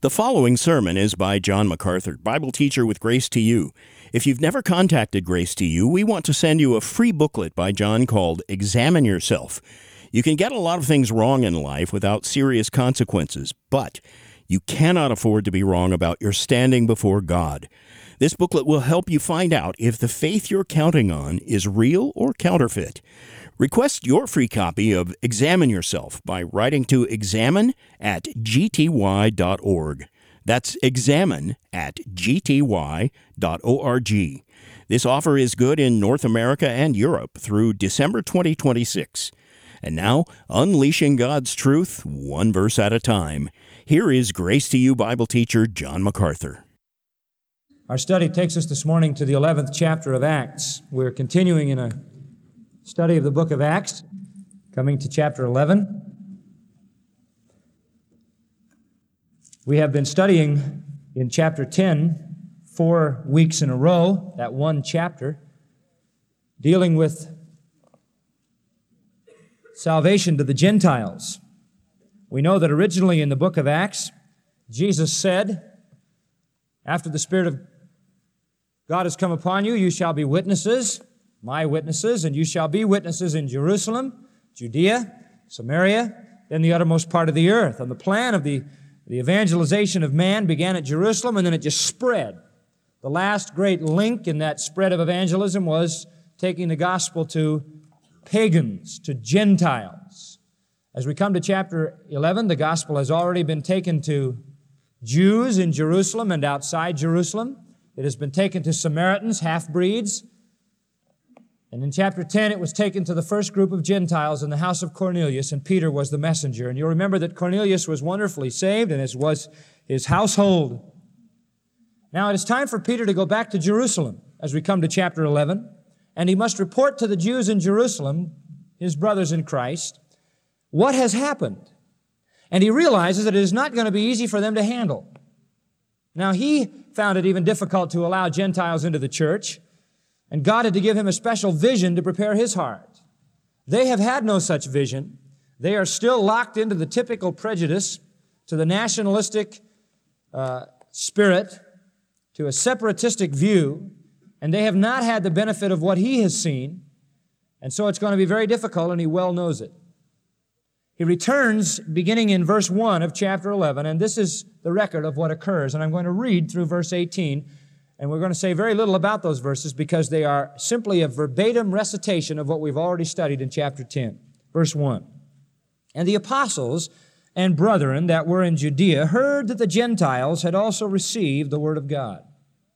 The following sermon is by John MacArthur, Bible teacher with Grace to You. If you've never contacted Grace to You, we want to send you a free booklet by John called Examine Yourself. You can get a lot of things wrong in life without serious consequences, but you cannot afford to be wrong about your standing before God. This booklet will help you find out if the faith you're counting on is real or counterfeit. Request your free copy of Examine Yourself by writing to examine@gty.org. That's examine@gty.org. This offer is good in North America and Europe through December 2026. And now, unleashing God's truth, one verse at a time. Here is Grace to You Bible teacher John MacArthur. Our study takes us this morning to the 11th chapter of Acts. We're continuing in a study of the book of Acts, coming to chapter 11. We have been studying in chapter 10 4 weeks in a row, that one chapter, dealing with salvation to the Gentiles. We know that originally in the book of Acts, Jesus said, after the Spirit of God has come upon you, you shall be witnesses, my witnesses, and you shall be witnesses in Jerusalem, Judea, Samaria, and the uttermost part of the earth. And the plan of the evangelization of man began at Jerusalem, and then it just spread. The last great link in that spread of evangelism was taking the gospel to pagans, to Gentiles. As we come to chapter 11, the gospel has already been taken to Jews in Jerusalem and outside Jerusalem. It has been taken to Samaritans, half-breeds. And in chapter 10, it was taken to the first group of Gentiles in the house of Cornelius, and Peter was the messenger. And you'll remember that Cornelius was wonderfully saved, and as was his household. Now it is time for Peter to go back to Jerusalem as we come to chapter 11, and he must report to the Jews in Jerusalem, his brothers in Christ, what has happened. And he realizes that it is not going to be easy for them to handle. Now he found it even difficult to allow Gentiles into the church, and God had to give him a special vision to prepare his heart. They have had no such vision. They are still locked into the typical prejudice, to the nationalistic spirit, to a separatistic view, and they have not had the benefit of what he has seen, and so it's going to be very difficult, and he well knows it. He returns beginning in verse 1 of chapter 11, and this is the record of what occurs, and I'm going to read through verse 18, and we're going to say very little about those verses because they are simply a verbatim recitation of what we've already studied in chapter 10. Verse 1. And the apostles and brethren that were in Judea heard that the Gentiles had also received the word of God.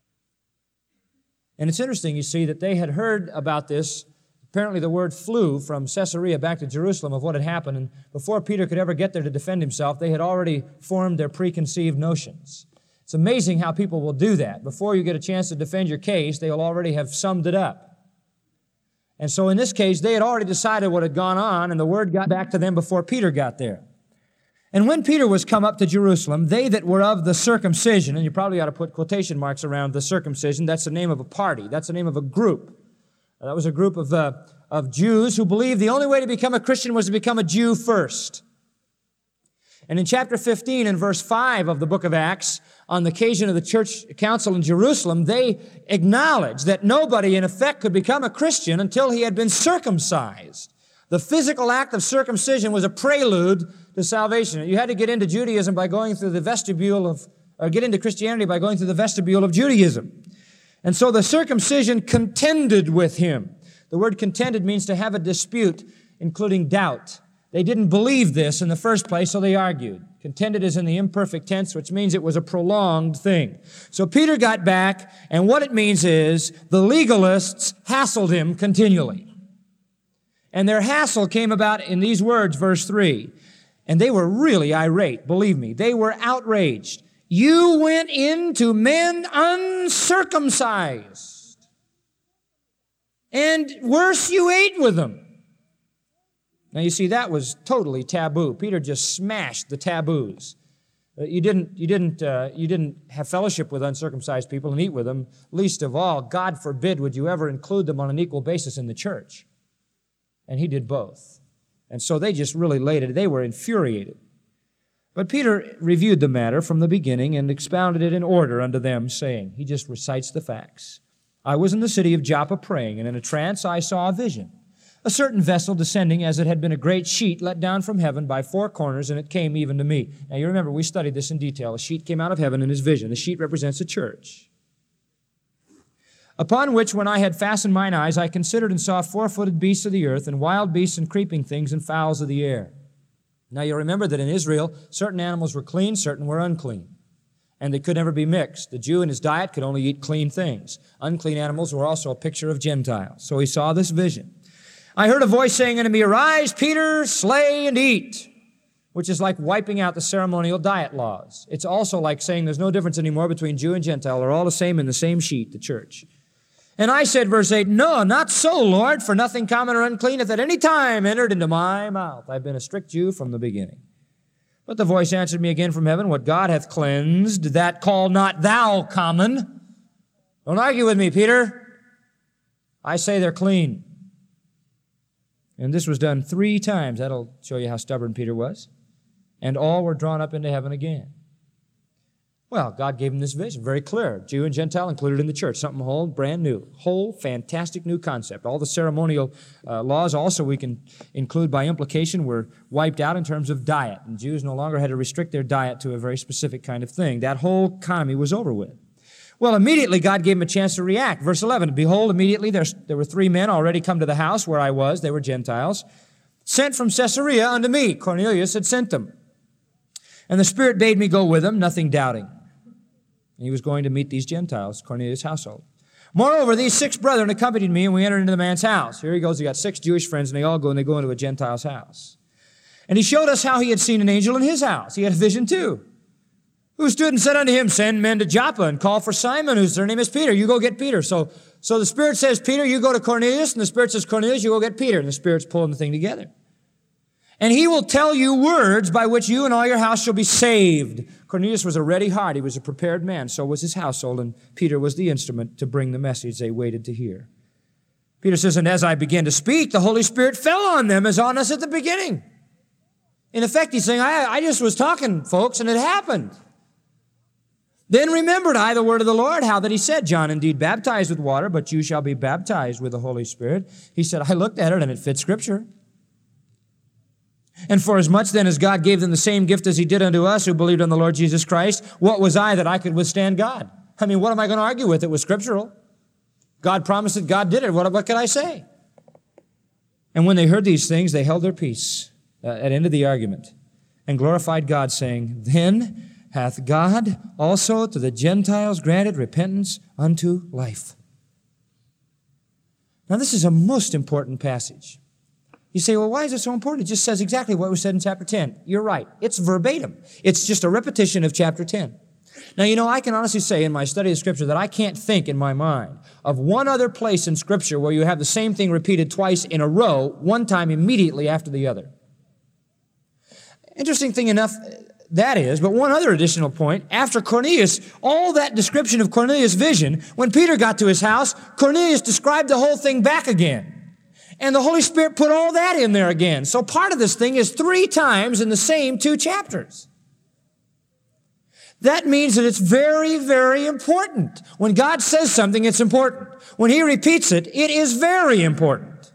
And it's interesting, you see, that they had heard about this. Apparently the word flew from Caesarea back to Jerusalem of what had happened, and before Peter could ever get there to defend himself, they had already formed their preconceived notions. It's amazing how people will do that. Before you get a chance to defend your case, they will already have summed it up. And so in this case, they had already decided what had gone on, and the word got back to them before Peter got there. And when Peter was come up to Jerusalem, they that were of the circumcision, and you probably ought to put quotation marks around the circumcision, that's the name of a party, that's the name of a group. That was a group of Jews who believed the only way to become a Christian was to become a Jew first. And in chapter 15 and verse 5 of the book of Acts, on the occasion of the church council in Jerusalem, they acknowledged that nobody in effect could become a Christian until he had been circumcised. The physical act of circumcision was a prelude to salvation. You had to get into Judaism by going through the vestibule get into Christianity by going through the vestibule of Judaism. And so the circumcision contended with him. The word contended means to have a dispute, including doubt. They didn't believe this in the first place, so they argued. Contended is in the imperfect tense, which means it was a prolonged thing. So Peter got back, and what it means is the legalists hassled him continually. And their hassle came about in these words, verse 3. And they were really irate, believe me. They were outraged. You went into men uncircumcised. And worse, you ate with them. Now, you see, that was totally taboo. Peter just smashed the taboos. You didn't have fellowship with uncircumcised people and eat with them. Least of all, God forbid, would you ever include them on an equal basis in the church. And he did both. And so they just really laid it. They were infuriated. But Peter reviewed the matter from the beginning and expounded it in order unto them, saying, he just recites the facts. I was in the city of Joppa praying, and in a trance I saw a vision. A certain vessel descending as it had been a great sheet let down from heaven by four corners, and it came even to me. Now you remember, we studied this in detail. A sheet came out of heaven in his vision. The sheet represents the church. Upon which, when I had fastened mine eyes, I considered and saw four-footed beasts of the earth, and wild beasts and creeping things, and fowls of the air. Now you remember that in Israel, certain animals were clean, certain were unclean. And they could never be mixed. The Jew in his diet could only eat clean things. Unclean animals were also a picture of Gentiles. So he saw this vision. I heard a voice saying unto me, Arise, Peter, slay and eat, which is like wiping out the ceremonial diet laws. It's also like saying there's no difference anymore between Jew and Gentile. They're all the same in the same sheet, the church. And I said, verse 8, No, not so, Lord, for nothing common or unclean hath at any time entered into my mouth. I've been a strict Jew from the beginning. But the voice answered me again from heaven, What God hath cleansed, that call not thou common. Don't argue with me, Peter. I say they're clean. And this was done 3 times. That'll show you how stubborn Peter was. And all were drawn up into heaven again. Well, God gave him this vision, very clear. Jew and Gentile included in the church, something whole, brand new, whole, fantastic new concept. All the ceremonial laws also we can include by implication were wiped out in terms of diet. And Jews no longer had to restrict their diet to a very specific kind of thing. That whole economy was over with. Well, immediately God gave him a chance to react. Verse 11, Behold, immediately there were 3 men already come to the house where I was. They were Gentiles. Sent from Caesarea unto me. Cornelius had sent them. And the Spirit bade me go with them, nothing doubting. And he was going to meet these Gentiles, Cornelius' household. Moreover, these 6 brethren accompanied me, and we entered into the man's house. Here he goes. He got 6 Jewish friends, and they all go, and they go into a Gentile's house. And he showed us how he had seen an angel in his house. He had a vision too. Who stood and said unto him, Send men to Joppa and call for Simon, whose surname is Peter. You go get Peter. So the Spirit says, Peter, you go to Cornelius, and the Spirit says, Cornelius, you go get Peter. And the Spirit's pulling the thing together. And he will tell you words by which you and all your house shall be saved. Cornelius was a ready heart. He was a prepared man. So was his household. And Peter was the instrument to bring the message they waited to hear. Peter says, And as I began to speak, the Holy Spirit fell on them as on us at the beginning. In effect, he's saying, I just was talking, folks, and it happened. Then remembered I the word of the Lord, how that he said, John indeed baptized with water, but you shall be baptized with the Holy Spirit. He said, I looked at it, and it fit Scripture. And for as much then as God gave them the same gift as he did unto us who believed on the Lord Jesus Christ, what was I that I could withstand God? I mean, what am I going to argue with? It was scriptural. God promised it, God did it. What could I say? And when they heard these things, they held their peace at the end of the argument and glorified God, saying, Then hath God also to the Gentiles granted repentance unto life. Now, this is a most important passage. You say, well, why is it so important? It just says exactly what was said in chapter 10. You're right. It's verbatim. It's just a repetition of chapter 10. Now, you know, I can honestly say in my study of Scripture that I can't think in my mind of one other place in Scripture where you have the same thing repeated twice in a row, one time immediately after the other. Interesting thing enough, that is, but one other additional point, after Cornelius, all that description of Cornelius' vision, when Peter got to his house, Cornelius described the whole thing back again. And the Holy Spirit put all that in there again. So part of this thing is 3 times in the same 2 chapters. That means that it's very, very important. When God says something, it's important. When he repeats it, it is very important.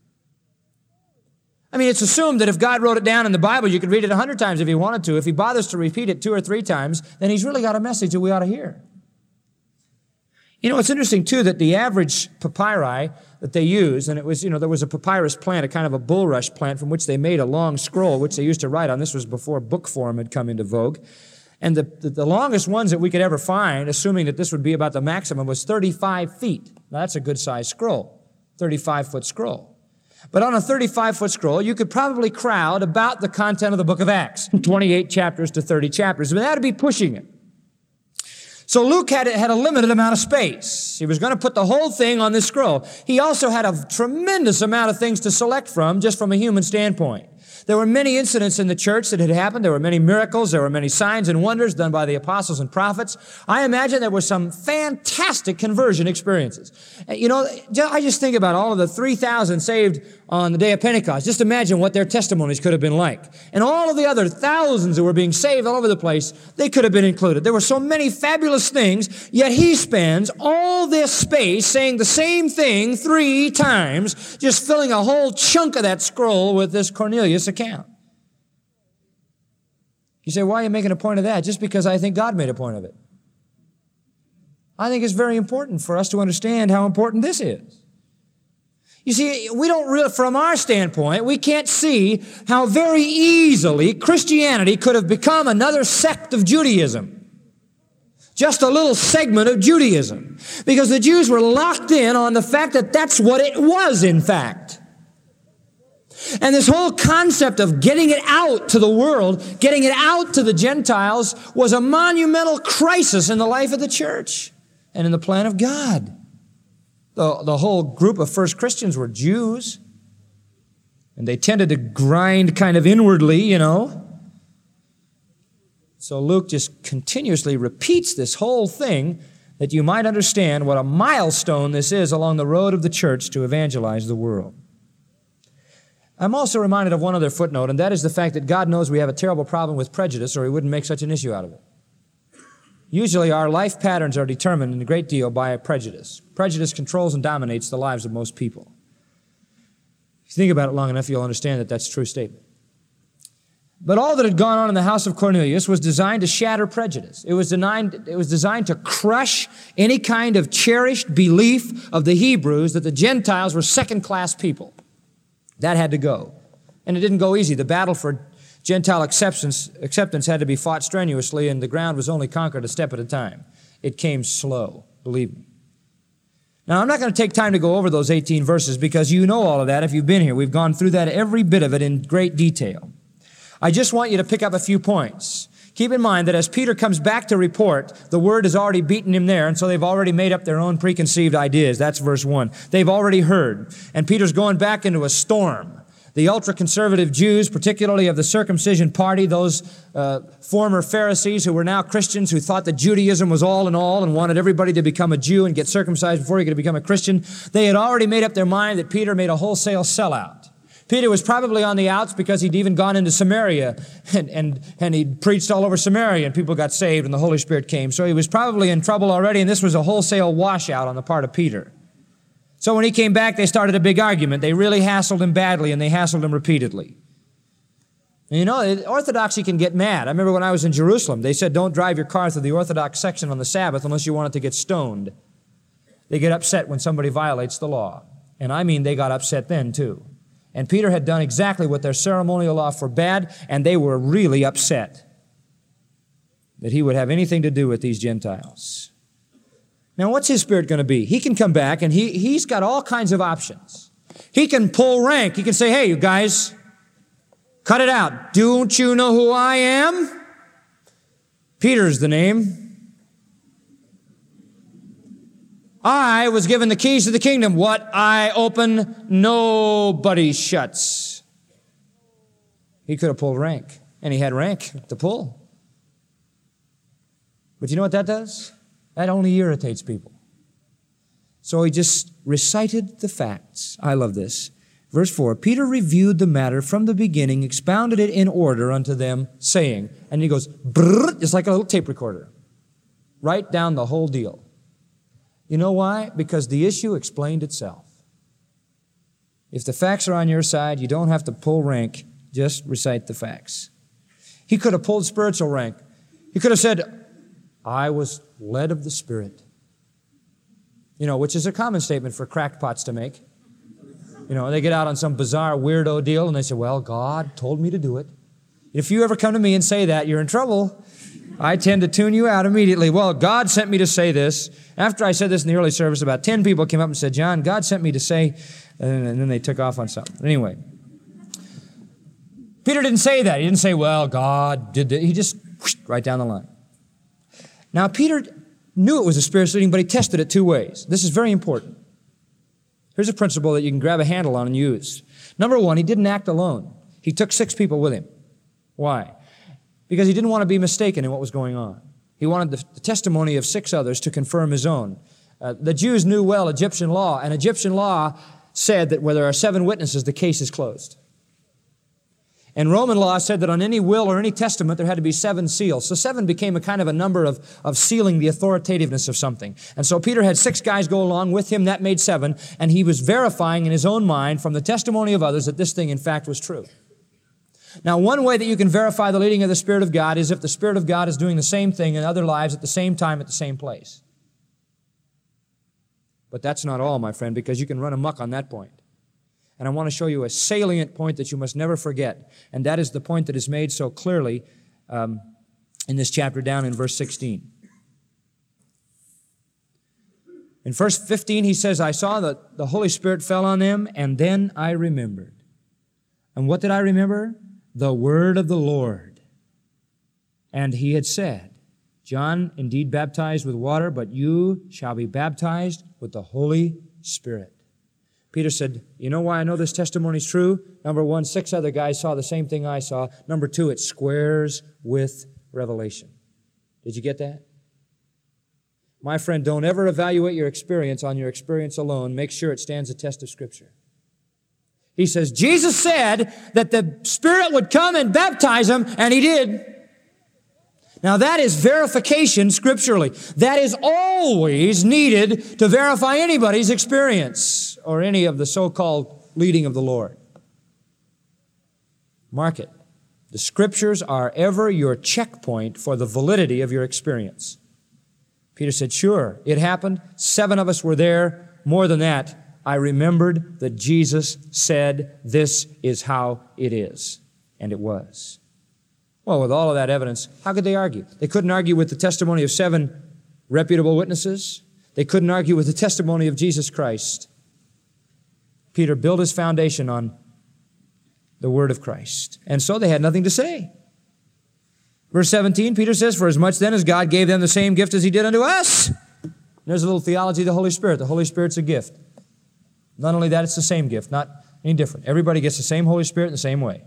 I mean, it's assumed that if God wrote it down in the Bible, you could read it 100 times if he wanted to. If he bothers to repeat it 2 or 3 times, then he's really got a message that we ought to hear. You know, it's interesting, too, that the average papyri that they use, and it was, there was a papyrus plant, a kind of a bulrush plant from which they made a long scroll, which they used to write on. This was before book form had come into vogue. And the longest ones that we could ever find, assuming that this would be about the maximum, was 35 feet. Now, that's a good-sized scroll, 35-foot scroll. But on a 35-foot scroll, you could probably crowd about the content of the book of Acts, 28 chapters to 30 chapters, but that would be pushing it. So Luke had a limited amount of space. He was going to put the whole thing on this scroll. He also had a tremendous amount of things to select from, just from a human standpoint. There were many incidents in the church that had happened. There were many miracles. There were many signs and wonders done by the apostles and prophets. I imagine there were some fantastic conversion experiences. You know, I just think about all of the 3,000 saved on the day of Pentecost. Just imagine what their testimonies could have been like. And all of the other thousands that were being saved all over the place, they could have been included. There were so many fabulous things, yet he spends all this space saying the same thing 3 times, just filling a whole chunk of that scroll with this Cornelius account. You say, why are you making a point of that? Just because I think God made a point of it. I think it's very important for us to understand how important this is. You see, we don't really, from our standpoint, we can't see how very easily Christianity could have become another sect of Judaism. Just a little segment of Judaism. Because the Jews were locked in on the fact that that's what it was, in fact. And this whole concept of getting it out to the world, getting it out to the Gentiles, was a monumental crisis in the life of the church and in the plan of God. The whole group of first Christians were Jews, and they tended to grind kind of inwardly, you know. So Luke just continuously repeats this whole thing that you might understand what a milestone this is along the road of the church to evangelize the world. I'm also reminded of one other footnote, and that is the fact that God knows we have a terrible problem with prejudice, or He wouldn't make such an issue out of it. Usually our life patterns are determined in a great deal by prejudice. Prejudice controls and dominates the lives of most people. If you think about it long enough, you'll understand that that's a true statement. But all that had gone on in the house of Cornelius was designed to shatter prejudice. It was designed to crush any kind of cherished belief of the Hebrews that the Gentiles were second-class people. That had to go. And it didn't go easy. The battle for Gentile acceptance had to be fought strenuously, and the ground was only conquered a step at a time. It came slow, believe me. Now, I'm not going to take time to go over those 18 verses because you know all of that if you've been here. We've gone through that, every bit of it, in great detail. I just want you to pick up a few points. Keep in mind that as Peter comes back to report, the word has already beaten him there, and so they've already made up their own preconceived ideas. That's verse 1. They've already heard. And Peter's going back into a storm. The ultra-conservative Jews, particularly of the circumcision party, those former Pharisees who were now Christians, who thought that Judaism was all in all and wanted everybody to become a Jew and get circumcised before he could become a Christian, they had already made up their mind that Peter made a wholesale sellout. Peter was probably on the outs because he'd even gone into Samaria and he'd preached all over Samaria and people got saved and the Holy Spirit came. So he was probably in trouble already, and this was a wholesale washout on the part of Peter. So when he came back, they started a big argument. They really hassled him badly, and they hassled him repeatedly. And you know, Orthodoxy can get mad. I remember when I was in Jerusalem, they said, don't drive your car through the Orthodox section on the Sabbath unless you want it to get stoned. They get upset when somebody violates the law. And I mean, they got upset then, too. And Peter had done exactly what their ceremonial law forbade, and they were really upset that he would have anything to do with these Gentiles. Now, what's his spirit going to be? He can come back, and he's got all kinds of options. He can pull rank. He can say, hey, you guys, cut it out. Don't you know who I am? Peter's the name. I was given the keys to the kingdom. What I open, nobody shuts. He could have pulled rank, and he had rank to pull. But you know what that does? That only irritates people. So he just recited the facts. I love this. Verse 4, Peter reviewed the matter from the beginning, expounded it in order unto them, saying, and he goes, brrr, just like a little tape recorder. Write down the whole deal. You know why? Because the issue explained itself. If the facts are on your side, you don't have to pull rank, just recite the facts. He could have pulled spiritual rank. He could have said, I was led of the Spirit. You know, which is a common statement for crackpots to make. You know, they get out on some bizarre weirdo deal and they say, well, God told me to do it. If you ever come to me and say that, you're in trouble. I tend to tune you out immediately. Well, God sent me to say this. After I said this in the early service, about 10 people came up and said, John, God sent me to say, and then they took off on something. Anyway, Peter didn't say that. He didn't say, well, God did that. He just right down the line. Now, Peter knew it was a Spirit's leading, but he tested it 2 ways. This is very important. Here's a principle that you can grab a handle on and use. Number 1, he didn't act alone. He took 6 people with him. Why? Because he didn't want to be mistaken in what was going on. He wanted the testimony of 6 others to confirm his own. The Jews knew well Egyptian law, and Egyptian law said that where there are 7 witnesses, the case is closed. And Roman law said that on any will or any testament, there had to be 7 seals. So 7 became a kind of a number of sealing the authoritativeness of something. And so Peter had 6 guys go along with him. That made 7. And he was verifying in his own mind from the testimony of others that this thing, in fact, was true. Now, one way that you can verify the leading of the Spirit of God is if the Spirit of God is doing the same thing in other lives at the same time, at the same place. But that's not all, my friend, because you can run amok on that point. And I want to show you a salient point that you must never forget, and that is the point that is made so clearly in this chapter down in verse 16. In verse 15, he says, I saw that the Holy Spirit fell on them, and then I remembered. And what did I remember? The word of the Lord. And he had said, John indeed baptized with water, but you shall be baptized with the Holy Spirit. Peter said, you know why I know this testimony is true? Number 1, 6 other guys saw the same thing I saw. Number 2, it squares with Revelation. Did you get that? My friend, don't ever evaluate your experience on your experience alone. Make sure it stands the test of Scripture. He says, Jesus said that the Spirit would come and baptize him, and he did. Now that is verification scripturally. That is always needed to verify anybody's experience or any of the so-called leading of the Lord. Mark it. The Scriptures are ever your checkpoint for the validity of your experience. Peter said, sure, it happened. 7 of us were there. More than that, I remembered that Jesus said, this is how it is. And it was. Well, with all of that evidence, how could they argue? They couldn't argue with the testimony of 7 reputable witnesses. They couldn't argue with the testimony of Jesus Christ. Peter built his foundation on the word of Christ. And so they had nothing to say. Verse 17, Peter says, for as much then as God gave them the same gift as he did unto us. And there's a little theology of the Holy Spirit. The Holy Spirit's a gift. Not only that, it's the same gift, not any different. Everybody gets the same Holy Spirit in the same way.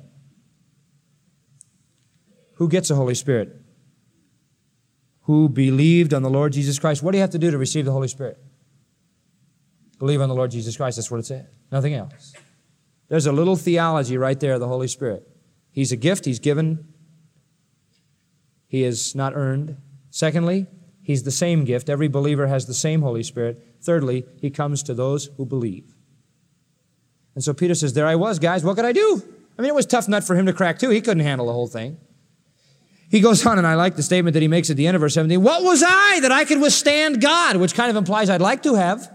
Who gets the Holy Spirit? Who believed on the Lord Jesus Christ. What do you have to do to receive the Holy Spirit? Believe on the Lord Jesus Christ. That's what it says. Nothing else. There's a little theology right there of the Holy Spirit. He's a gift. He's given. He is not earned. Secondly, he's the same gift. Every believer has the same Holy Spirit. Thirdly, he comes to those who believe. And so Peter says, there I was, guys. What could I do? I mean, it was a tough nut for him to crack, too. He couldn't handle the whole thing. He goes on, and I like the statement that he makes at the end of verse 17. What was I that I could withstand God? Which kind of implies I'd like to have.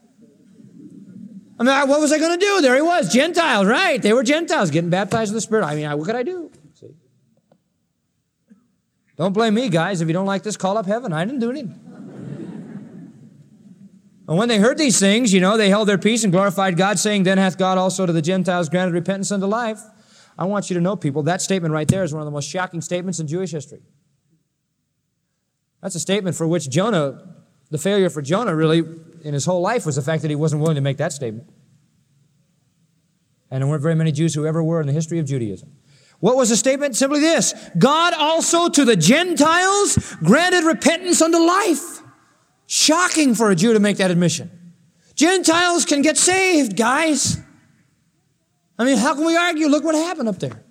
I mean, what was I going to do? There he was, Gentiles, right? They were Gentiles getting baptized with the Spirit. I mean, what could I do? See? Don't blame me, guys. If you don't like this, call up heaven. I didn't do anything. And when they heard these things, they held their peace and glorified God, saying, then hath God also to the Gentiles granted repentance unto life. I want you to know, people, that statement right there is one of the most shocking statements in Jewish history. That's a statement for which Jonah, the failure for Jonah really in his whole life was the fact that he wasn't willing to make that statement. And there weren't very many Jews who ever were in the history of Judaism. What was the statement? Simply this: God also to the Gentiles granted repentance unto life. Shocking for a Jew to make that admission. Gentiles can get saved, guys. I mean, how can we argue? Look what happened up there.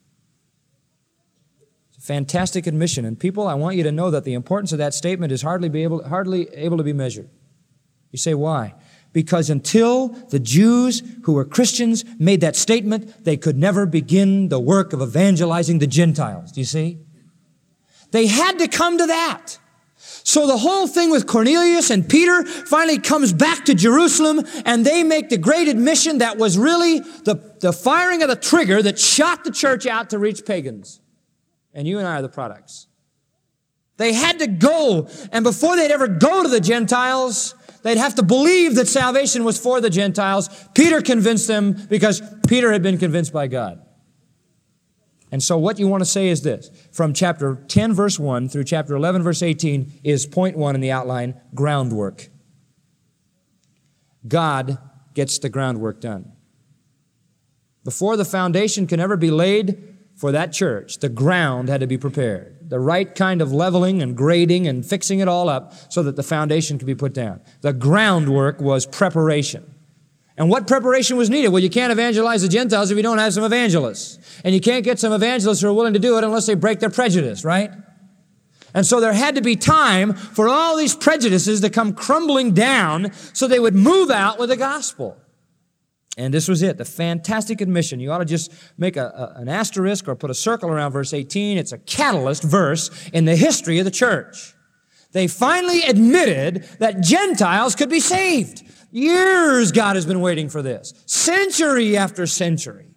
It's a fantastic admission. And people, I want you to know that the importance of that statement is hardly able to be measured. You say, why? Because until the Jews who were Christians made that statement, they could never begin the work of evangelizing the Gentiles. Do you see? They had to come to that. So the whole thing with Cornelius and Peter finally comes back to Jerusalem, and they make the great admission that was really the firing of the trigger that shot the church out to reach pagans. And you and I are the products. They had to go, and before they'd ever go to the Gentiles, they'd have to believe that salvation was for the Gentiles. Peter convinced them because Peter had been convinced by God. And so what you want to say is this. From chapter 10, verse 1 through chapter 11, verse 18 is point 1 in the outline, groundwork. God gets the groundwork done. Before the foundation can ever be laid for that church, the ground had to be prepared. The right kind of leveling and grading and fixing it all up so that the foundation could be put down. The groundwork was preparation. And what preparation was needed? Well, you can't evangelize the Gentiles if you don't have some evangelists. And you can't get some evangelists who are willing to do it unless they break their prejudice, right? And so there had to be time for all these prejudices to come crumbling down so they would move out with the gospel. And this was it, the fantastic admission. You ought to just make an asterisk or put a circle around verse 18. It's a catalyst verse in the history of the church. They finally admitted that Gentiles could be saved. Years God has been waiting for this, century after century.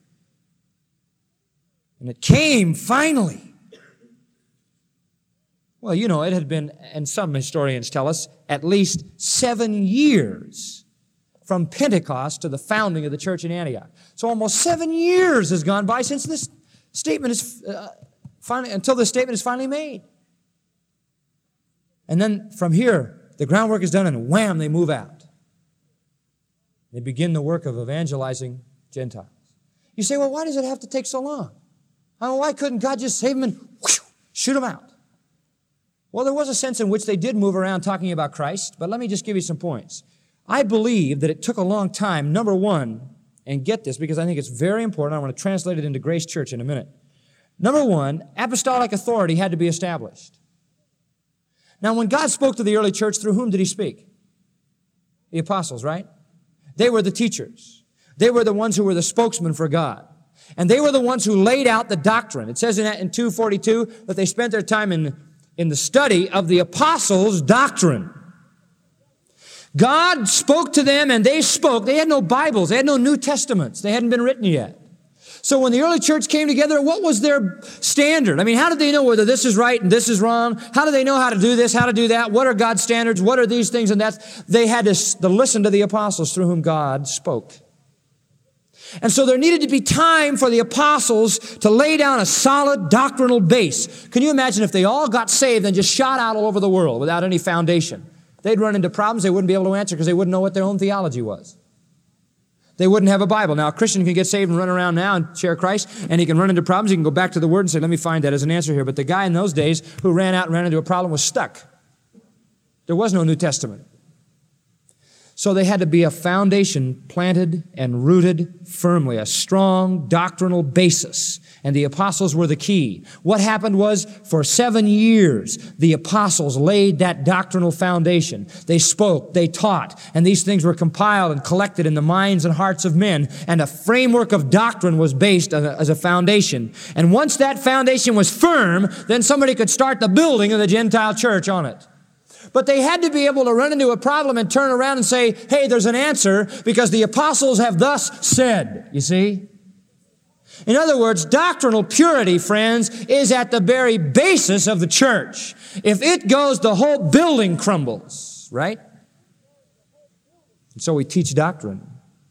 And it came finally. Well, you know, it had been, and some historians tell us, at least 7 years from Pentecost to the founding of the church in Antioch. So almost 7 years has gone by since this statement is until this statement is finally made. And then from here, the groundwork is done and wham, they move out. They begin the work of evangelizing Gentiles. You say, well, why does it have to take so long? I mean, why couldn't God just save them and whoosh, shoot them out? Well, there was a sense in which they did move around talking about Christ, but let me just give you some points. I believe that it took a long time, number one, and get this because I think it's very important. I want to translate it into Grace Church in a minute. Number one, apostolic authority had to be established. Now, when God spoke to the early church, through whom did He speak? The apostles, right? They were the teachers. They were the ones who were the spokesmen for God. And they were the ones who laid out the doctrine. It says in 2:42 that they spent their time in the study of the apostles' doctrine. God spoke to them and they spoke. They had no Bibles. They had no New Testaments. They hadn't been written yet. So when the early church came together, what was their standard? I mean, how did they know whether this is right and this is wrong? How do they know how to do this, how to do that? What are God's standards? What are these things and that? They had to listen to the apostles through whom God spoke. And so there needed to be time for the apostles to lay down a solid doctrinal base. Can you imagine if they all got saved and just shot out all over the world without any foundation? They'd run into problems they wouldn't be able to answer because they wouldn't know what their own theology was. They wouldn't have a Bible. Now, a Christian can get saved and run around now and share Christ, and he can run into problems. He can go back to the Word and say, let me find that as an answer here. But the guy in those days who ran out and ran into a problem was stuck. There was no New Testament. So they had to be a foundation planted and rooted firmly, a strong doctrinal basis. And the apostles were the key. What happened was, for 7 years, the apostles laid that doctrinal foundation. They spoke, they taught, and these things were compiled and collected in the minds and hearts of men. And a framework of doctrine was based as a foundation. And once that foundation was firm, then somebody could start the building of the Gentile church on it. But they had to be able to run into a problem and turn around and say, hey, there's an answer because the apostles have thus said, you see? In other words, doctrinal purity, friends, is at the very basis of the church. If it goes, the whole building crumbles, right? And so we teach doctrine.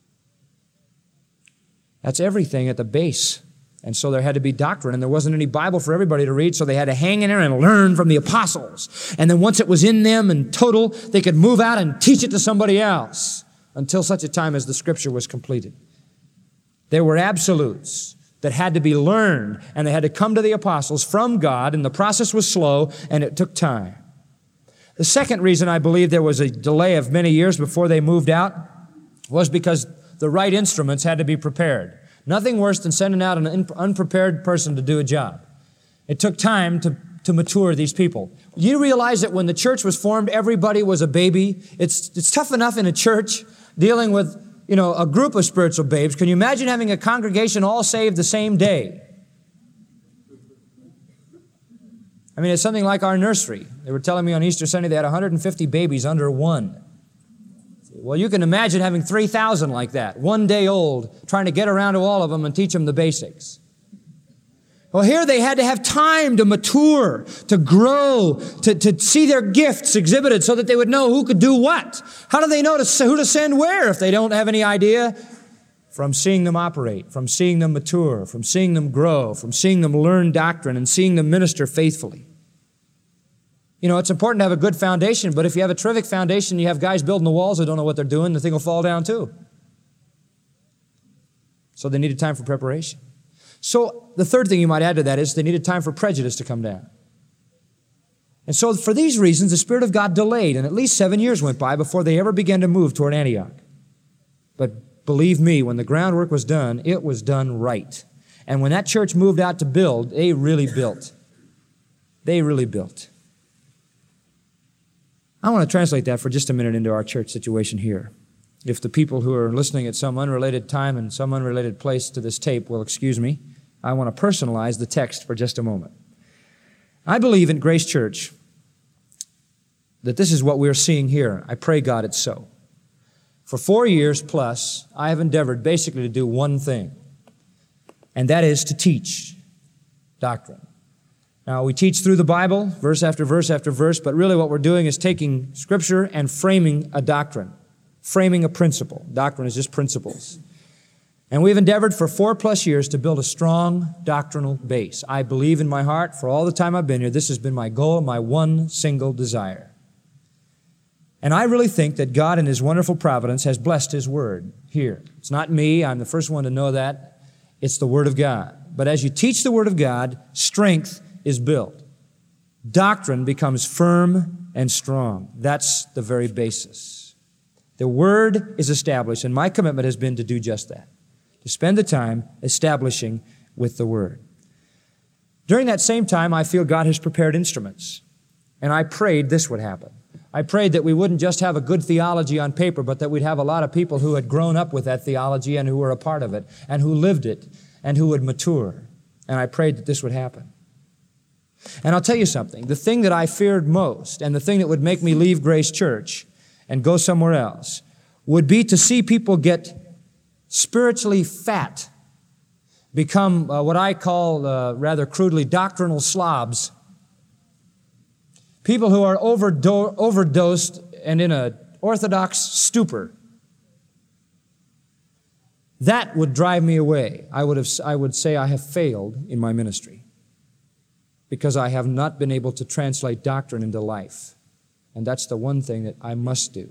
That's everything at the base. And so there had to be doctrine, and there wasn't any Bible for everybody to read, so they had to hang in there and learn from the apostles. And then once it was in them and total, they could move out and teach it to somebody else until such a time as the Scripture was completed. There were absolutes that had to be learned, and they had to come to the apostles from God, and the process was slow, and it took time. The second reason I believe there was a delay of many years before they moved out was because the right instruments had to be prepared. Nothing worse than sending out an unprepared person to do a job. It took time to mature these people. You realize that when the church was formed, everybody was a baby. It's tough enough in a church dealing with, a group of spiritual babes. Can you imagine having a congregation all saved the same day? I mean, it's something like our nursery. They were telling me on Easter Sunday they had 150 babies under one. Well, you can imagine having 3,000 like that, one day old, trying to get around to all of them and teach them the basics. Well, here they had to have time to mature, to grow, to see their gifts exhibited so that they would know who could do what. How do they know who to send where if they don't have any idea? From seeing them operate, from seeing them mature, from seeing them grow, from seeing them learn doctrine and seeing them minister faithfully. It's important to have a good foundation, but if you have a terrific foundation, you have guys building the walls who don't know what they're doing, the thing will fall down too. So they needed time for preparation. So the third thing you might add to that is they needed time for prejudice to come down. And so for these reasons, the Spirit of God delayed, and at least 7 years went by before they ever began to move toward Antioch. But believe me, when the groundwork was done, it was done right. And when that church moved out to build, they really built. They really built. I want to translate that for just a minute into our church situation here. If the people who are listening at some unrelated time and some unrelated place to this tape will excuse me, I want to personalize the text for just a moment. I believe in Grace Church that this is what we're seeing here. I pray God it's so. For 4 years plus, I have endeavored basically to do one thing, and that is to teach doctrine. Now, we teach through the Bible, verse after verse after verse, but really what we're doing is taking Scripture and framing a doctrine, framing a principle. Doctrine is just principles. And we've endeavored for 4+ years to build a strong doctrinal base. I believe in my heart, for all the time I've been here, this has been my goal, my one single desire. And I really think that God in His wonderful providence has blessed His Word here. It's not me, I'm the first one to know that. It's the Word of God. But as you teach the Word of God, strength is built. Doctrine becomes firm and strong. That's the very basis. The Word is established, and my commitment has been to do just that, to spend the time establishing with the Word. During that same time, I feel God has prepared instruments, and I prayed this would happen. I prayed that we wouldn't just have a good theology on paper, but that we'd have a lot of people who had grown up with that theology and who were a part of it and who lived it and who would mature. And I prayed that this would happen. And I'll tell you something. The thing that I feared most and the thing that would make me leave Grace Church and go somewhere else would be to see people get spiritually fat, become what I call rather crudely doctrinal slobs. People who are overdosed and in an orthodox stupor. That would drive me away. I would say I have failed in my ministry because I have not been able to translate doctrine into life. And that's the one thing that I must do.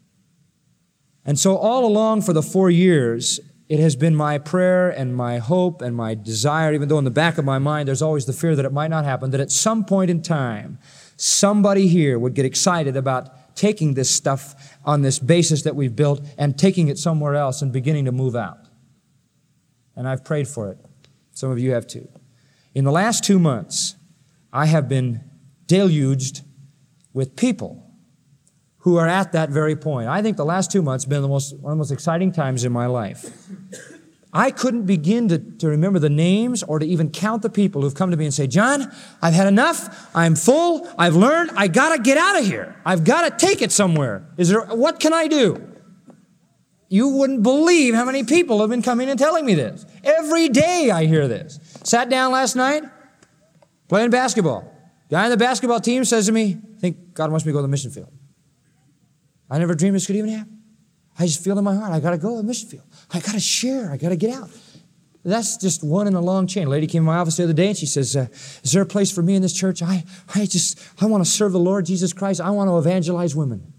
And so all along for the 4 years, it has been my prayer and my hope and my desire, even though in the back of my mind there's always the fear that it might not happen, that at some point in time, somebody here would get excited about taking this stuff on this basis that we've built and taking it somewhere else and beginning to move out. And I've prayed for it. Some of you have too. In the last 2 months, I have been deluged with people who are at that very point. I think the last 2 months have been one of the most exciting times in my life. I couldn't begin to remember the names or to even count the people who've come to me and say, John, I've had enough. I'm full. I've learned. I got to get out of here. I've got to take it somewhere. What can I do? You wouldn't believe how many people have been coming and telling me this. Every day I hear this. Sat down last night, playing basketball. Guy on the basketball team says to me, I think God wants me to go to the mission field. I never dreamed this could even happen. I just feel in my heart, I got to go to the mission field. I got to share. I got to get out. That's just one in a long chain. A lady came in my office the other day and she says, is there a place for me in this church? I want to serve the Lord Jesus Christ. I want to evangelize women.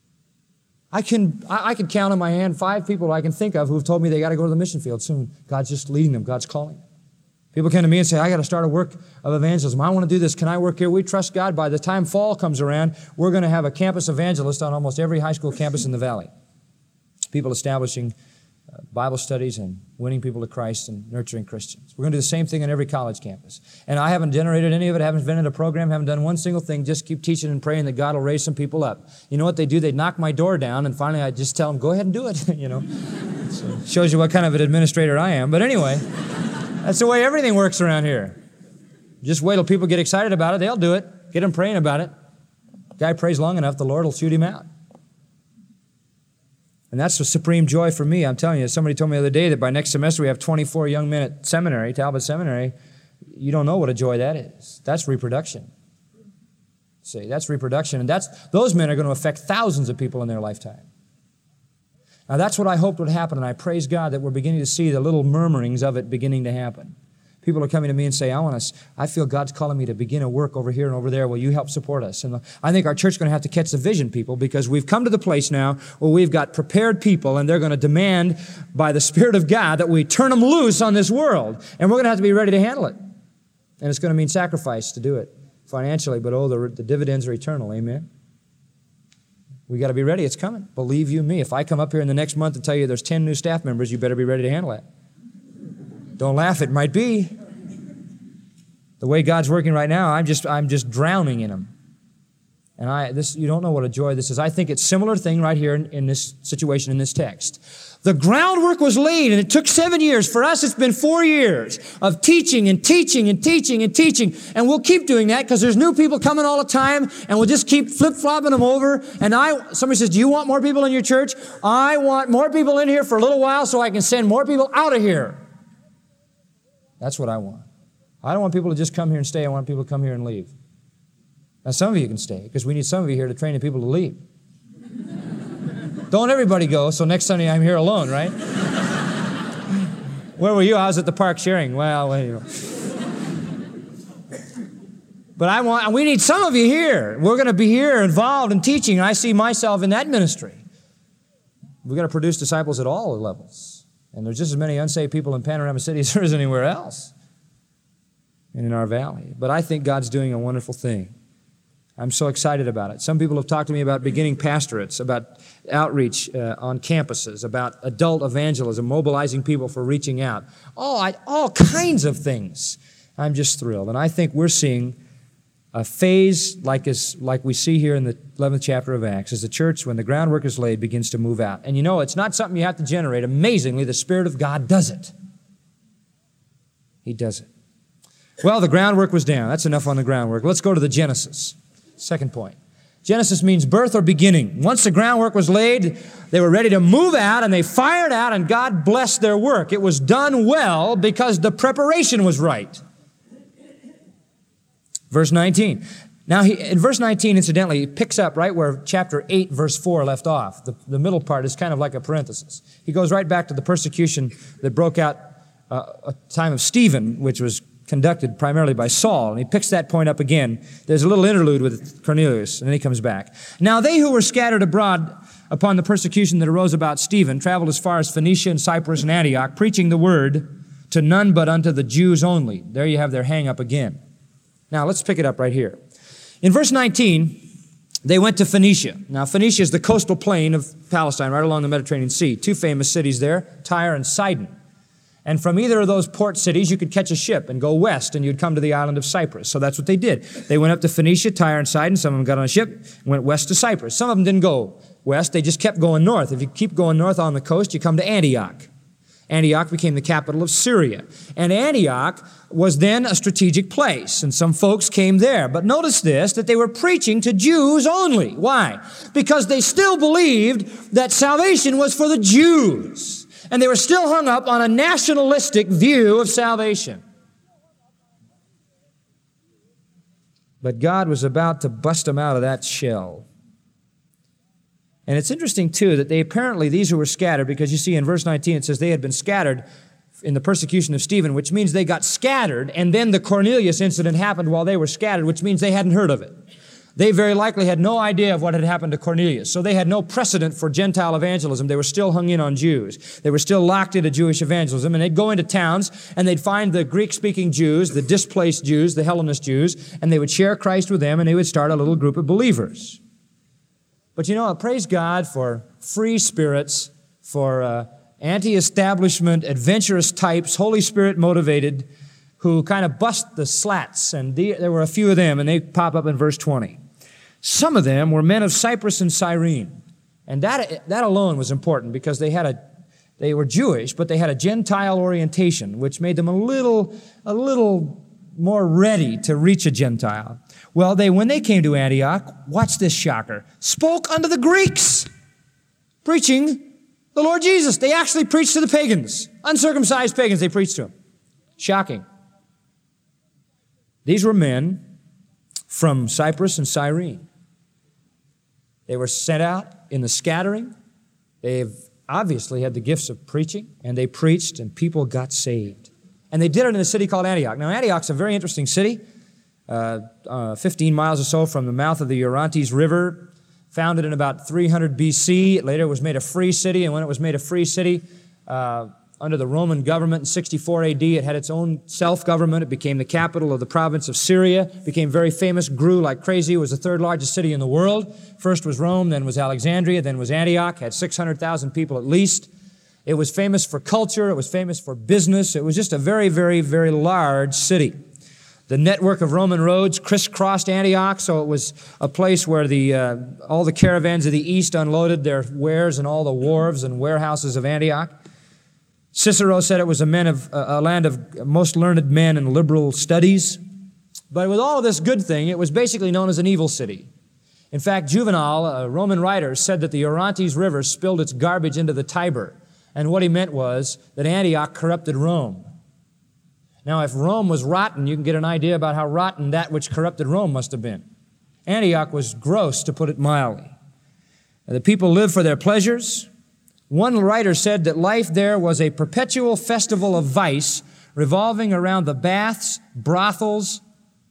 I can count on my hand 5 people I can think of who have told me they got to go to the mission field soon. God's just leading them. God's calling them. People come to me and say, I got to start a work of evangelism. I want to do this. Can I work here? We trust God. By the time fall comes around, we're going to have a campus evangelist on almost every high school campus in the valley. People establishing Bible studies and winning people to Christ and nurturing Christians. We're going to do the same thing on every college campus. And I haven't generated any of it, haven't invented a program, haven't done one single thing, just keep teaching and praying that God will raise some people up. You know what they do? They knock my door down, and finally I just tell them, go ahead and do it, you know. So shows you what kind of an administrator I am. But anyway, that's the way everything works around here. Just wait till people get excited about it, they'll do it. Get them praying about it. Guy prays long enough, the Lord will shoot him out. And that's a supreme joy for me. I'm telling you, somebody told me the other day that by next semester we have 24 young men at seminary, Talbot Seminary. You don't know what a joy that is. That's reproduction. See, that's reproduction. And those men are going to affect thousands of people in their lifetime. Now that's what I hoped would happen, and I praise God that we're beginning to see the little murmurings of it beginning to happen. People are coming to me and say, I feel God's calling me to begin a work over here and over there. Will you help support us? And I think our church is going to have to catch the vision, people, because we've come to the place now where we've got prepared people, and they're going to demand by the Spirit of God that we turn them loose on this world. And we're going to have to be ready to handle it. And it's going to mean sacrifice to do it financially, but the dividends are eternal. Amen? We got to be ready. It's coming. Believe you me. If I come up here in the next month and tell you there's 10 new staff members, you better be ready to handle that. Don't laugh, it might be. The way God's working right now, I'm just drowning in Him. And you don't know what a joy this is. I think it's a similar thing right here in this situation, in this text. The groundwork was laid, and it took 7 years. For us, it's been 4 years of teaching and teaching and teaching and teaching. And we'll keep doing that because there's new people coming all the time, and we'll just keep flip-flopping them over. And somebody says, do you want more people in your church? I want more people in here for a little while so I can send more people out of here. That's what I want. I don't want people to just come here and stay. I want people to come here and leave. Now, some of you can stay because we need some of you here to train the people to leave. Don't everybody go, so next Sunday I'm here alone, right? Where were you? I was at the park sharing. Well, you know. But we need some of you here. We're going to be here involved in teaching, and I see myself in that ministry. We've got to produce disciples at all levels. And there's just as many unsaved people in Panorama City as there is anywhere else and in our valley. But I think God's doing a wonderful thing. I'm so excited about it. Some people have talked to me about beginning pastorates, about outreach on campuses, about adult evangelism, mobilizing people for reaching out. All kinds of things. I'm just thrilled. And I think we're seeing a phase like we see here in the 11th chapter of Acts, as the church, when the groundwork is laid, begins to move out. And you know, it's not something you have to generate. Amazingly, the Spirit of God does it. He does it. Well, the groundwork was down. That's enough on the groundwork. Let's go to the Genesis. Second point. Genesis means birth or beginning. Once the groundwork was laid, they were ready to move out, and they fired out, and God blessed their work. It was done well because the preparation was right. Verse 19. Now, in verse 19, incidentally, he picks up right where chapter 8, verse 4 left off. The middle part is kind of like a parenthesis. He goes right back to the persecution that broke out a time of Stephen, which was conducted primarily by Saul. And he picks that point up again. There's a little interlude with Cornelius, and then he comes back. Now, they who were scattered abroad upon the persecution that arose about Stephen traveled as far as Phoenicia and Cyprus and Antioch, preaching the word to none but unto the Jews only. There you have their hang up again. Now, let's pick it up right here. In verse 19, they went to Phoenicia. Now, Phoenicia is the coastal plain of Palestine, right along the Mediterranean Sea. Two famous cities there, Tyre and Sidon. And from either of those port cities, you could catch a ship and go west, and you'd come to the island of Cyprus. So that's what they did. They went up to Phoenicia, Tyre, and Sidon. Some of them got on a ship and went west to Cyprus. Some of them didn't go west. They just kept going north. If you keep going north on the coast, you come to Antioch. Antioch became the capital of Syria. And Antioch was then a strategic place, and some folks came there. But notice this, that they were preaching to Jews only. Why? Because they still believed that salvation was for the Jews. And they were still hung up on a nationalistic view of salvation. But God was about to bust them out of that shell. And it's interesting, too, that these who were scattered, because you see in verse 19 it says they had been scattered in the persecution of Stephen, which means they got scattered, and then the Cornelius incident happened while they were scattered, which means they hadn't heard of it. They very likely had no idea of what had happened to Cornelius, so they had no precedent for Gentile evangelism. They were still hung in on Jews. They were still locked into Jewish evangelism, and they'd go into towns, and they'd find the Greek-speaking Jews, the displaced Jews, the Hellenist Jews, and they would share Christ with them, and they would start a little group of believers. But you know, praise God for free spirits, for anti-establishment, adventurous types, Holy Spirit motivated, who kind of bust the slats. And there were a few of them, and they pop up in verse 20. Some of them were men of Cyprus and Cyrene. And that alone was important because they were Jewish, but they had a Gentile orientation, which made them a little more ready to reach a Gentile. Well, when they came to Antioch, watch this shocker, spoke unto the Greeks, preaching the Lord Jesus. They actually preached to the pagans, uncircumcised pagans, they preached to them. Shocking. These were men from Cyprus and Cyrene. They were sent out in the scattering. They've obviously had the gifts of preaching, and they preached, and people got saved. And they did it in a city called Antioch. Now, Antioch's a very interesting city, 15 miles or so from the mouth of the Orontes River, founded in about 300 BC. It later was made a free city, and when it was made a free city, under the Roman government in 64 AD, it had its own self-government. It became the capital of the province of Syria, became very famous, grew like crazy. It was the third largest city in the world. First was Rome, then was Alexandria, then was Antioch, had 600,000 people at least. It was famous for culture. It was famous for business. It was just a very, very, very large city. The network of Roman roads crisscrossed Antioch, so it was a place where all the caravans of the east unloaded their wares in all the wharves and warehouses of Antioch. Cicero said it was a land of most learned men and liberal studies. But with all of this good thing, it was basically known as an evil city. In fact, Juvenal, a Roman writer, said that the Orontes River spilled its garbage into the Tiber. And what he meant was that Antioch corrupted Rome. Now, if Rome was rotten, you can get an idea about how rotten that which corrupted Rome must have been. Antioch was gross, to put it mildly. The people lived for their pleasures. One writer said that life there was a perpetual festival of vice revolving around the baths, brothels,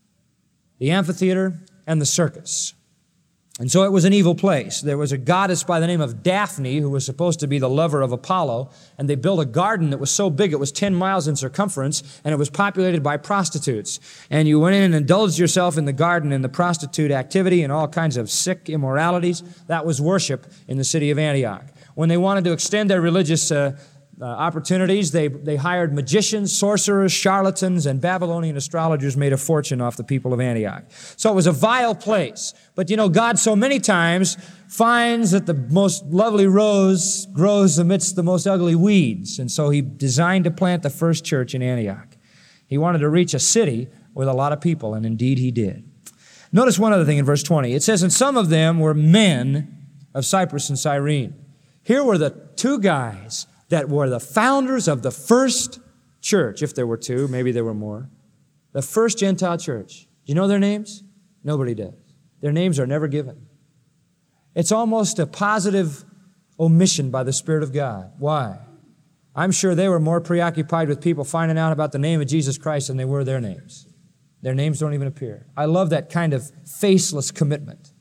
the amphitheater, and the circus. And so it was an evil place. There was a goddess by the name of Daphne who was supposed to be the lover of Apollo, and they built a garden that was so big it was 10 miles in circumference, and it was populated by prostitutes. And you went in and indulged yourself in the garden in the prostitute activity and all kinds of sick immoralities. That was worship in the city of Antioch. When they wanted to extend their religious opportunities, they hired magicians, sorcerers, charlatans, and Babylonian astrologers made a fortune off the people of Antioch. So it was a vile place. But you know, God so many times finds that the most lovely rose grows amidst the most ugly weeds. And so He designed to plant the first church in Antioch. He wanted to reach a city with a lot of people, and indeed He did. Notice one other thing in verse 20. It says, and some of them were men of Cyprus and Cyrene. Here were the two guys that were the founders of the first church, if there were two, maybe there were more. The first Gentile church. Do you know their names? Nobody does. Their names are never given. It's almost a positive omission by the Spirit of God. Why? I'm sure they were more preoccupied with people finding out about the name of Jesus Christ than they were their names. Their names don't even appear. I love that kind of faceless commitment.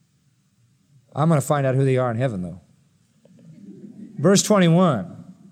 I'm going to find out who they are in heaven, though. Verse 21.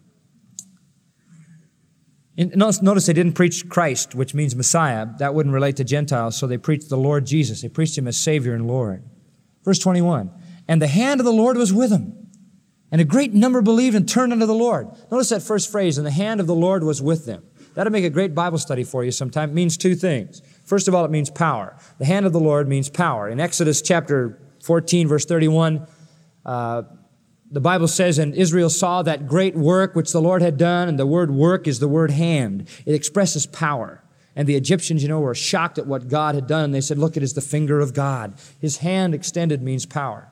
Notice they didn't preach Christ, which means Messiah. That wouldn't relate to Gentiles, so they preached the Lord Jesus. They preached Him as Savior and Lord. Verse 21. And the hand of the Lord was with them, and a great number believed and turned unto the Lord. Notice that first phrase, and the hand of the Lord was with them. That'll make a great Bible study for you sometime. It means two things. First of all, it means power. The hand of the Lord means power. In Exodus chapter 14, verse 31, the Bible says, and Israel saw that great work which the Lord had done, and the word work is the word hand. It expresses power. And the Egyptians, were shocked at what God had done, and they said, look, it is the finger of God. His hand extended means power.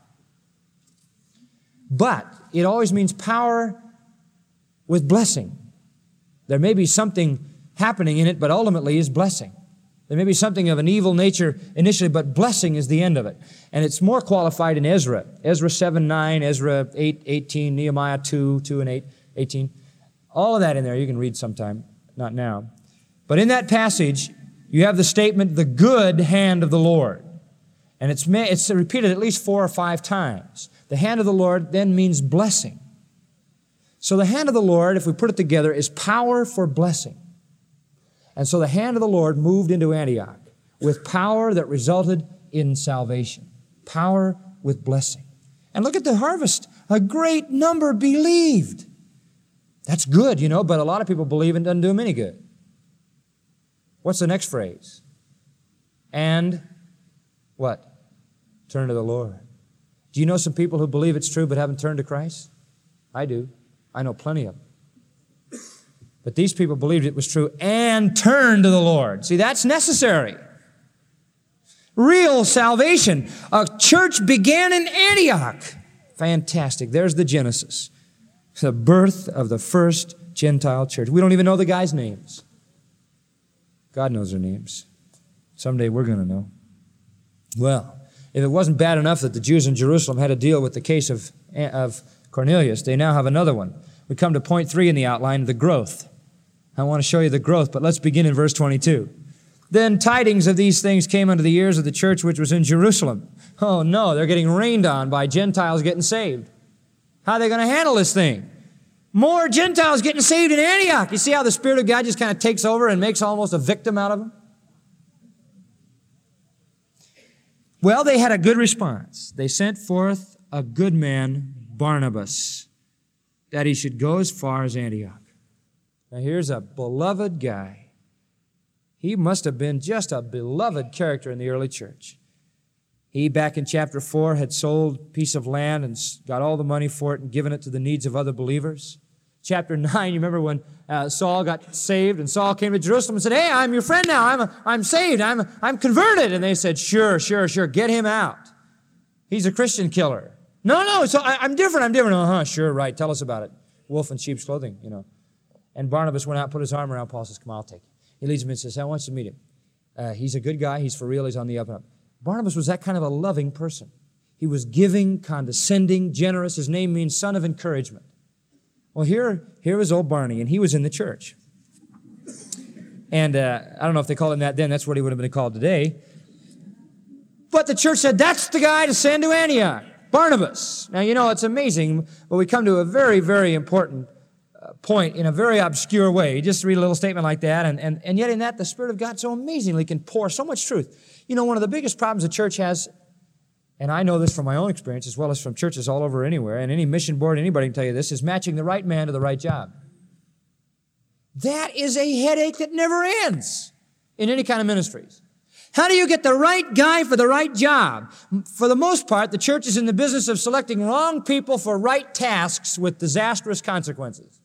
But it always means power with blessing. There may be something happening in it, but ultimately is blessing. There may be something of an evil nature initially, but blessing is the end of it. And it's more qualified in Ezra. Ezra 7:9, Ezra 8:18, Nehemiah 2 and 18. All of that in there you can read sometime, not now. But in that passage, you have the statement, the good hand of the Lord. And it's repeated at least 4 or 5 times. The hand of the Lord then means blessing. So the hand of the Lord, if we put it together, is power for blessing. And so the hand of the Lord moved into Antioch with power that resulted in salvation. Power with blessing. And look at the harvest. A great number believed. That's good, but a lot of people believe and it doesn't do them any good. What's the next phrase? And what? Turn to the Lord. Do you know some people who believe it's true but haven't turned to Christ? I do. I know plenty of them. But these people believed it was true and turned to the Lord. See, that's necessary. Real salvation. A church began in Antioch. Fantastic. There's the Genesis. The birth of the first Gentile church. We don't even know the guys' names. God knows their names. Someday we're going to know. Well, if it wasn't bad enough that the Jews in Jerusalem had to deal with the case of Cornelius, they now have another one. We come to point 3 in the outline, the growth. I want to show you the growth, but let's begin in verse 22. Then tidings of these things came unto the ears of the church which was in Jerusalem. Oh no, they're getting rained on by Gentiles getting saved. How are they going to handle this thing? More Gentiles getting saved in Antioch. You see how the Spirit of God just kind of takes over and makes almost a victim out of them? Well, they had a good response. They sent forth a good man, Barnabas, that he should go as far as Antioch. Now here's a beloved guy. He must have been just a beloved character in the early church. He, back in chapter 4, had sold a piece of land and got all the money for it and given it to the needs of other believers. Chapter 9, you remember when Saul got saved and Saul came to Jerusalem and said, hey, I'm your friend now. I'm saved. I'm converted. And they said, sure. Get him out. He's a Christian killer. No, so I'm different. Sure, right. Tell us about it. Wolf in sheep's clothing, you know. And Barnabas went out, put his arm around Paul, says, come on, I'll take it. He leads him in and says, I want you to meet him. He's a good guy. He's for real. He's on the up and up. Barnabas was that kind of a loving person. He was giving, condescending, generous. His name means son of encouragement. Well, here was old Barney, and he was in the church. And I don't know if they called him that then. That's what he would have been called today. But the church said, that's the guy to send to Antioch, Barnabas. Now, you know, it's amazing, but we come to a very, very important point in a very obscure way. You just read a little statement like that, and yet in that, the Spirit of God so amazingly can pour so much truth. You know, one of the biggest problems the church has, and I know this from my own experience as well as from churches all over anywhere, and any mission board, anybody can tell you this, is matching the right man to the right job. That is a headache that never ends in any kind of ministries. How do you get the right guy for the right job? For the most part, the church is in the business of selecting wrong people for right tasks with disastrous consequences.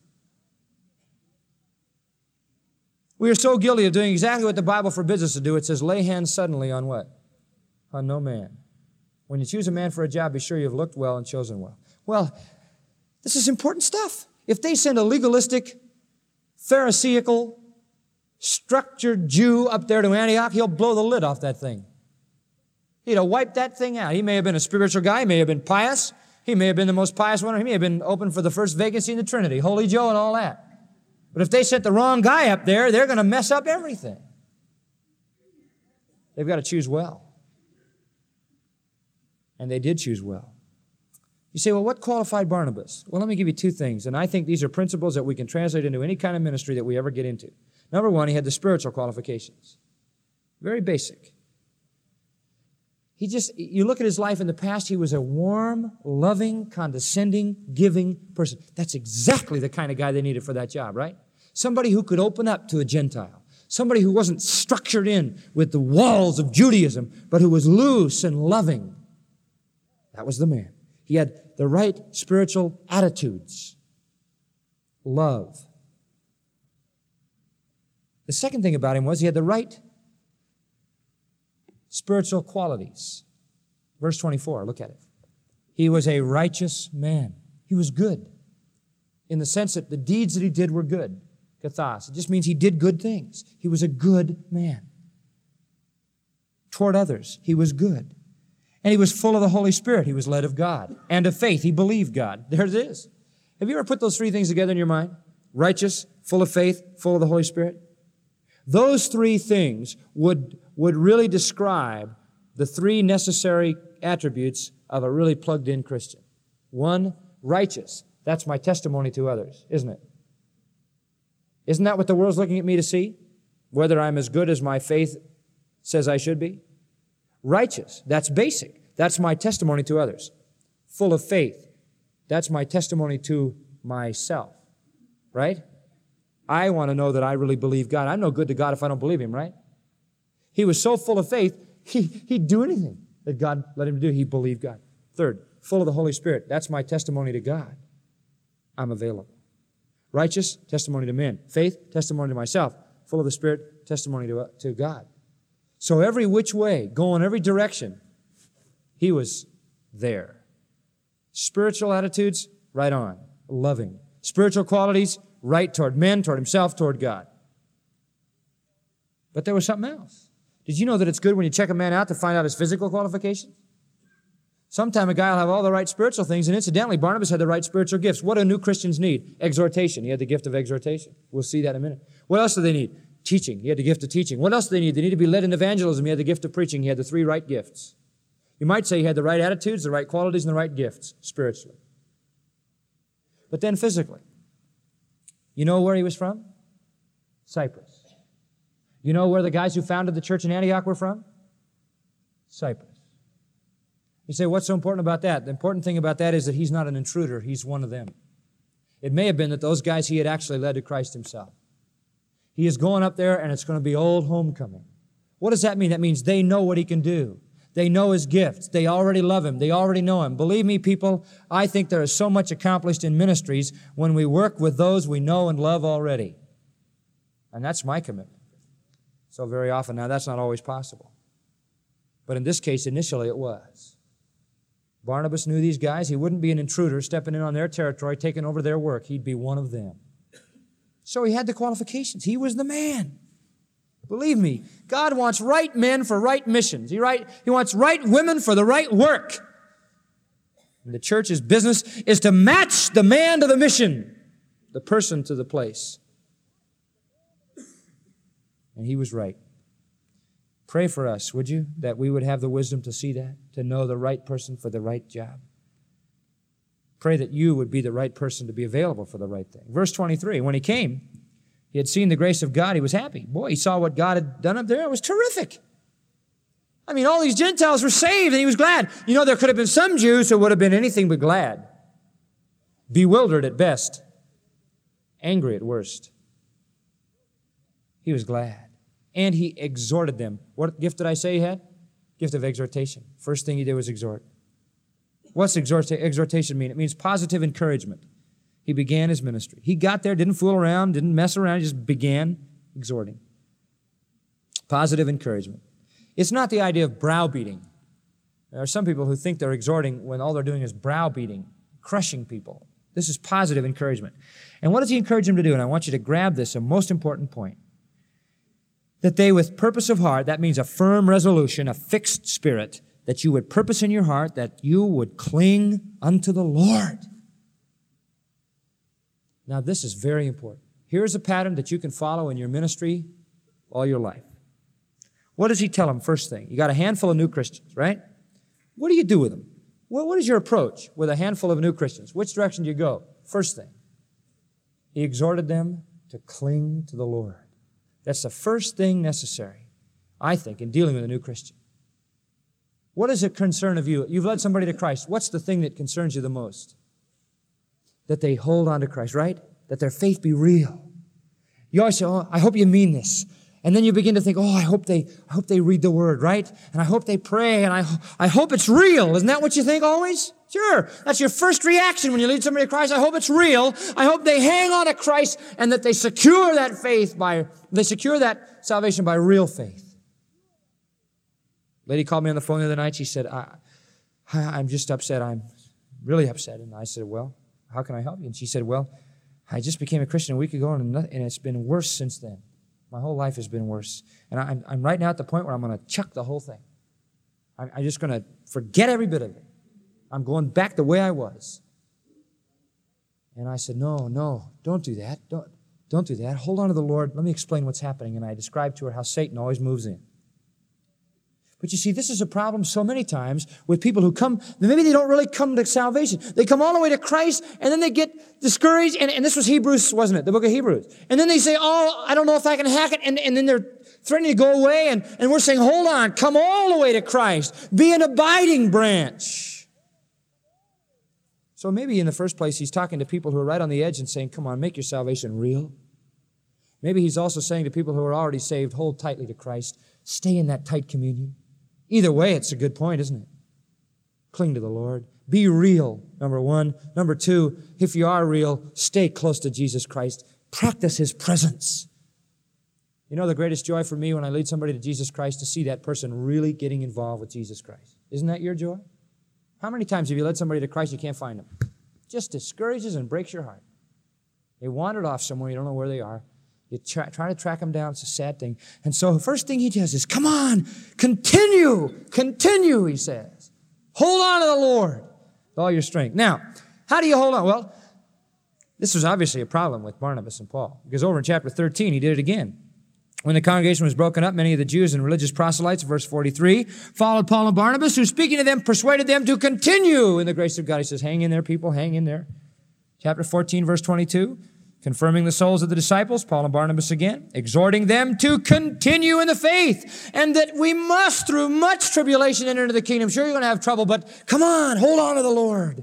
We are so guilty of doing exactly what the Bible forbids us to do. It says, lay hands suddenly on what? On no man. When you choose a man for a job, be sure you've looked well and chosen well. Well, this is important stuff. If they send a legalistic, pharisaical, structured Jew up there to Antioch, he'll blow the lid off that thing. He'd have wiped that thing out. He may have been a spiritual guy. He may have been pious. He may have been the most pious one. He may have been open for the first vacancy in the Trinity, Holy Joe and all that. But if they sent the wrong guy up there, they're going to mess up everything. They've got to choose well. And they did choose well. You say, well, what qualified Barnabas? Well, let me give you two things, and I think these are principles that we can translate into any kind of ministry that we ever get into. Number one, he had the spiritual qualifications. Very basic. You look at his life in the past, he was a warm, loving, condescending, giving person. That's exactly the kind of guy they needed for that job, right? Somebody who could open up to a Gentile. Somebody who wasn't structured in with the walls of Judaism, but who was loose and loving. That was the man. He had the right spiritual attitudes. Love. The second thing about him was he had the right spiritual qualities. Verse 24, look at it. He was a righteous man. He was good in the sense that the deeds that he did were good. Kathos. It just means he did good things. He was a good man. Toward others, he was good. And he was full of the Holy Spirit. He was led of God. And of faith, he believed God. There it is. Have you ever put those three things together in your mind? Righteous, full of faith, full of the Holy Spirit? Those three things would really describe the three necessary attributes of a really plugged-in Christian. One, righteous. That's my testimony to others, isn't it? Isn't that what the world's looking at me to see? Whether I'm as good as my faith says I should be? Righteous. That's basic. That's my testimony to others. Full of faith. That's my testimony to myself. Right? I want to know that I really believe God. I'm no good to God if I don't believe Him, right? He was so full of faith, he'd do anything that God let him do. He believed God. Third, full of the Holy Spirit. That's my testimony to God. I'm available. Righteous, testimony to men. Faith, testimony to myself. Full of the Spirit, testimony to God. So every which way, going every direction, he was there. Spiritual attitudes, right on. Loving. Spiritual qualities, right toward men, toward himself, toward God. But there was something else. Did you know that it's good when you check a man out to find out his physical qualifications? Sometime a guy will have all the right spiritual things, and incidentally, Barnabas had the right spiritual gifts. What do new Christians need? Exhortation. He had the gift of exhortation. We'll see that in a minute. What else do they need? Teaching. He had the gift of teaching. What else do they need? They need to be led in evangelism. He had the gift of preaching. He had the 3 right gifts. You might say he had the right attitudes, the right qualities, and the right gifts spiritually. But then physically, you know where he was from? Cyprus. You know where the guys who founded the church in Antioch were from? Cyprus. You say, what's so important about that? The important thing about that is that he's not an intruder. He's one of them. It may have been that those guys he had actually led to Christ himself. He is going up there, and it's going to be old homecoming. What does that mean? That means they know what he can do. They know his gifts. They already love him. They already know him. Believe me, people, I think there is so much accomplished in ministries when we work with those we know and love already. And that's my commitment. So very often now, that's not always possible. But in this case, initially it was. Barnabas knew these guys. He wouldn't be an intruder stepping in on their territory, taking over their work. He'd be one of them. So he had the qualifications. He was the man. Believe me, God wants right men for right missions. He wants right women for the right work. And the church's business is to match the man to the mission, the person to the place. And he was right. Pray for us, would you, that we would have the wisdom to see that, to know the right person for the right job. Pray that you would be the right person to be available for the right thing. Verse 23, when he came, he had seen the grace of God. He was happy. Boy, he saw what God had done up there. It was terrific. I mean, all these Gentiles were saved, and he was glad. You know, there could have been some Jews who would have been anything but glad. Bewildered at best. Angry at worst. He was glad. And he exhorted them. What gift did I say he had? Gift of exhortation. First thing he did was exhort. What's exhortation mean? It means positive encouragement. He began his ministry. He got there, didn't fool around, didn't mess around, he just began exhorting. Positive encouragement. It's not the idea of browbeating. There are some people who think they're exhorting when all they're doing is browbeating, crushing people. This is positive encouragement. And what does he encourage them to do? And I want you to grab this, a most important point. That they with purpose of heart, that means a firm resolution, a fixed spirit, that you would purpose in your heart that you would cling unto the Lord. Now, this is very important. Here's a pattern that you can follow in your ministry all your life. What does he tell them first thing? You got a handful of new Christians, right? What do you do with them? What is your approach with a handful of new Christians? Which direction do you go? First thing, he exhorted them to cling to the Lord. That's the first thing necessary, I think, in dealing with a new Christian. What is a concern of you? You've led somebody to Christ. What's the thing that concerns you the most? That they hold on to Christ, right? That their faith be real. You always say, oh, I hope you mean this. And then you begin to think, oh, I hope they read the Word, right? And I hope they pray, and I hope it's real. Isn't that what you think always? Sure. That's your first reaction when you lead somebody to Christ. I hope it's real. I hope they hang on to Christ and that they secure that that salvation by real faith. Lady called me on the phone the other night. She said, I'm just upset. I'm really upset. And I said, well, how can I help you? And she said, well, I just became a Christian a week ago, and it's been worse since then. My whole life has been worse. And I'm right now at the point where I'm going to chuck the whole thing. I'm just going to forget every bit of it. I'm going back the way I was. And I said, no, don't do that. Don't do that. Hold on to the Lord. Let me explain what's happening. And I described to her how Satan always moves in. But you see, this is a problem so many times with people who come, maybe they don't really come to salvation. They come all the way to Christ, and then they get discouraged, and this was Hebrews, wasn't it? The book of Hebrews. And then they say, oh, I don't know if I can hack it, and then they're threatening to go away, and we're saying, hold on, come all the way to Christ. Be an abiding branch. So maybe in the first place, he's talking to people who are right on the edge and saying, come on, make your salvation real. Maybe he's also saying to people who are already saved, hold tightly to Christ. Stay in that tight communion. Either way, it's a good point, isn't it? Cling to the Lord. Be real, number one. Number two, if you are real, stay close to Jesus Christ. Practice His presence. You know the greatest joy for me when I lead somebody to Jesus Christ to see that person really getting involved with Jesus Christ. Isn't that your joy? How many times have you led somebody to Christ and you can't find them? Just discourages and breaks your heart. They wandered off somewhere, you don't know where they are. You try to track them down. It's a sad thing. And so the first thing he does is, come on, continue, he says. Hold on to the Lord with all your strength. Now, how do you hold on? Well, this was obviously a problem with Barnabas and Paul, because over in chapter 13, he did it again. When the congregation was broken up, many of the Jews and religious proselytes, verse 43, followed Paul and Barnabas, who speaking to them persuaded them to continue in the grace of God. He says, hang in there, people, hang in there. Chapter 14, verse 22, confirming the souls of the disciples, Paul and Barnabas again, exhorting them to continue in the faith, and that we must, through much tribulation, enter into the kingdom. Sure, you're going to have trouble, but come on, hold on to the Lord.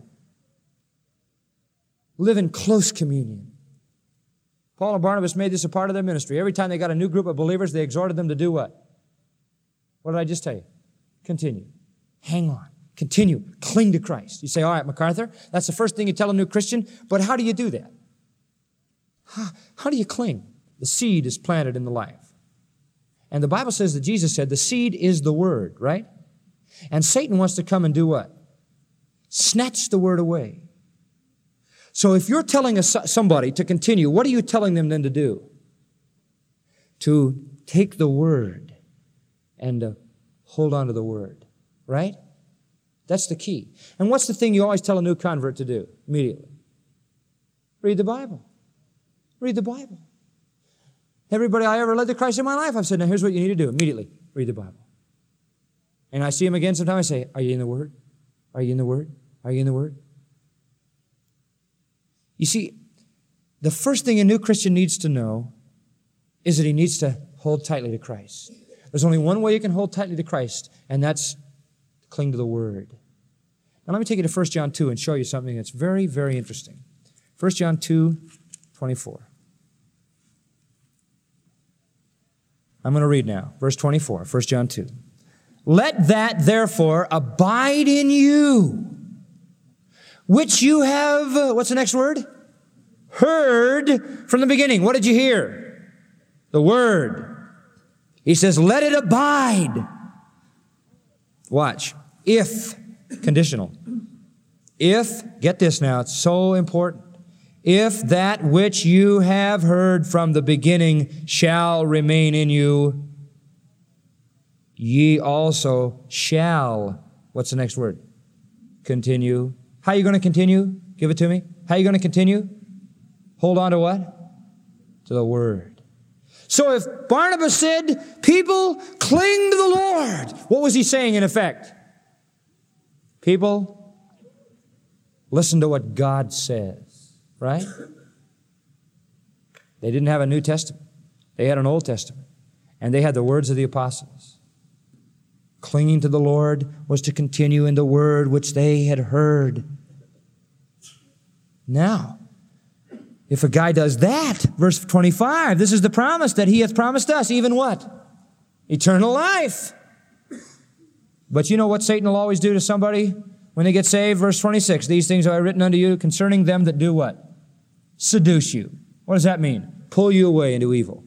Live in close communion. Paul and Barnabas made this a part of their ministry. Every time they got a new group of believers, they exhorted them to do what? What did I just tell you? Continue. Hang on. Continue. Cling to Christ. You say, all right, MacArthur, that's the first thing you tell a new Christian, but how do you do that? How do you cling? The seed is planted in the life. And the Bible says that Jesus said the seed is the word, right? And Satan wants to come and do what? Snatch the word away. So if you're telling somebody to continue, what are you telling them then to do? To take the word and to hold on to the word, right? That's the key. And what's the thing you always tell a new convert to do immediately? Read the Bible. Read the Bible. Everybody I ever led to Christ in my life, I've said, now here's what you need to do immediately. Read the Bible. And I see him again sometimes, I say, are you in the Word? Are you in the Word? Are you in the Word? You see, the first thing a new Christian needs to know is that he needs to hold tightly to Christ. There's only one way you can hold tightly to Christ, and that's to cling to the Word. Now let me take you to 1 John 2 and show you something that's very, very interesting. 1 John 2:24. I'm going to read now. Verse 24, 1 John 2. Let that therefore abide in you, which you have, what's the next word? Heard from the beginning. What did you hear? The Word. He says, let it abide. Watch. If, conditional. If, get this now, it's so important. If that which you have heard from the beginning shall remain in you, ye also shall, what's the next word? Continue. How are you going to continue? Give it to me. How are you going to continue? Hold on to what? To the Word. So if Barnabas said, people cling to the Lord, what was he saying in effect? People, listen to what God says, right? They didn't have a New Testament. They had an Old Testament. And they had the words of the apostles. Clinging to the Lord was to continue in the Word which they had heard. Now, if a guy does that, verse 25, this is the promise that He hath promised us, even what? Eternal life. But you know what Satan will always do to somebody when they get saved? Verse 26, these things have I written unto you concerning them that do what? Seduce you. What does that mean? Pull you away into evil.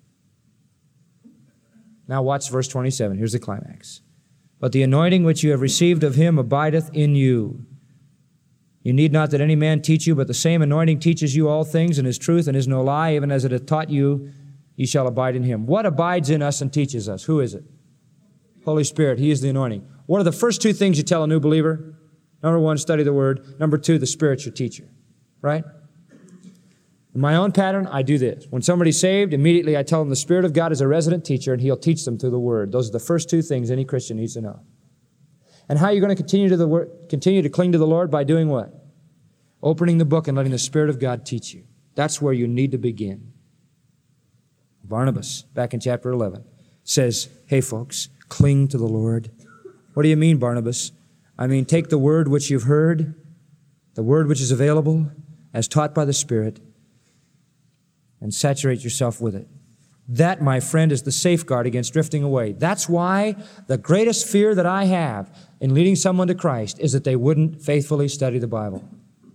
Now watch verse 27. Here's the climax. But the anointing which you have received of Him abideth in you. You need not that any man teach you, but the same anointing teaches you all things, and is truth, and is no lie, even as it hath taught you, ye shall abide in Him. What abides in us and teaches us? Who is it? Holy Spirit. He is the anointing. What are the first two things you tell a new believer? Number one, study the Word. Number two, the Spirit's your teacher. Right? In my own pattern, I do this. When somebody's saved, immediately I tell them the Spirit of God is a resident teacher, and He'll teach them through the Word. Those are the first two things any Christian needs to know. And how are you going to continue to cling to the Lord? By doing what? Opening the book and letting the Spirit of God teach you. That's where you need to begin. Barnabas, back in chapter 11, says, hey folks, cling to the Lord. What do you mean, Barnabas? I mean, take the Word which you've heard, the Word which is available, as taught by the Spirit, and saturate yourself with it. That, my friend, is the safeguard against drifting away. That's why the greatest fear that I have in leading someone to Christ is that they wouldn't faithfully study the Bible.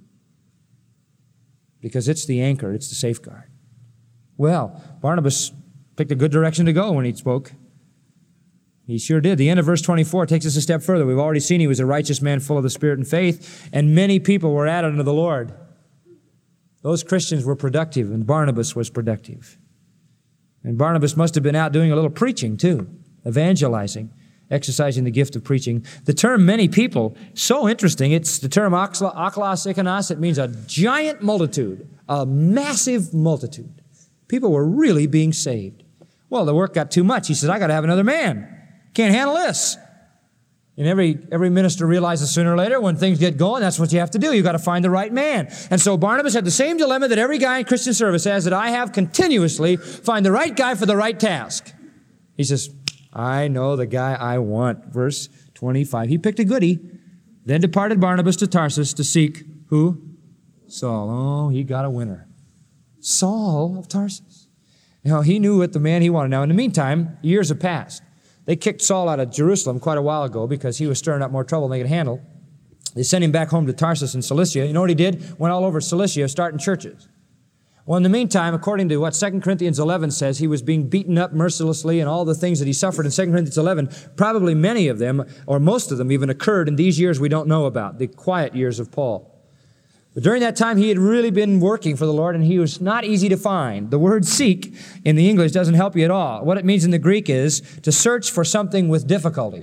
Because it's the anchor, it's the safeguard. Well, Barnabas picked a good direction to go when he spoke. He sure did. The end of verse 24 takes us a step further. We've already seen he was a righteous man full of the Spirit and faith, and many people were added unto the Lord. Those Christians were productive, and Barnabas was productive. And Barnabas must have been out doing a little preaching too, evangelizing. exercising the gift of preaching. The term many people, so interesting. It's the term aklos ikonos. It means a giant multitude, a massive multitude. People were really being saved. Well, the work got too much. He says, I got to have another man. Can't handle this. And every minister realizes sooner or later when things get going, that's what you have to do. You've got to find the right man. And so Barnabas had the same dilemma that every guy in Christian service has, that I have continuously: find the right guy for the right task. He says, I know the guy I want. Verse 25. He picked a goodie. Then departed Barnabas to Tarsus to seek who? Saul. Oh, he got a winner. Saul of Tarsus. Now, he knew what the man he wanted. Now, in the meantime, years have passed. They kicked Saul out of Jerusalem quite a while ago because he was stirring up more trouble than they could handle. They sent him back home to Tarsus in Cilicia. You know what he did? Went all over Cilicia starting churches. Well, in the meantime, according to what 2 Corinthians 11 says, he was being beaten up mercilessly, and all the things that he suffered in 2 Corinthians 11, probably many of them, or most of them even, occurred in these years we don't know about, the quiet years of Paul. But during that time, he had really been working for the Lord, and he was not easy to find. The word seek in the English doesn't help you at all. What it means in the Greek is to search for something with difficulty.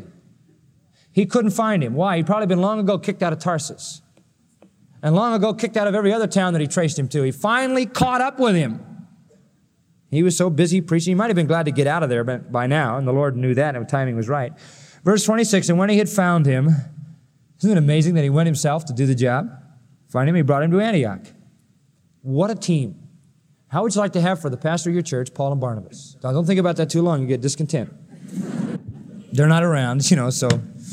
He couldn't find him. Why? He'd probably been long ago kicked out of Tarsus, and long ago kicked out of every other town that he traced him to. He finally caught up with him. He was so busy preaching, he might have been glad to get out of there by now, and the Lord knew that, and the timing was right. Verse 26, and when he had found him, isn't it amazing that he went himself to do the job? Find him, he brought him to Antioch. What a team. How would you like to have for the pastor of your church, Paul and Barnabas? Now, don't think about that too long, you get discontent. They're not around, so...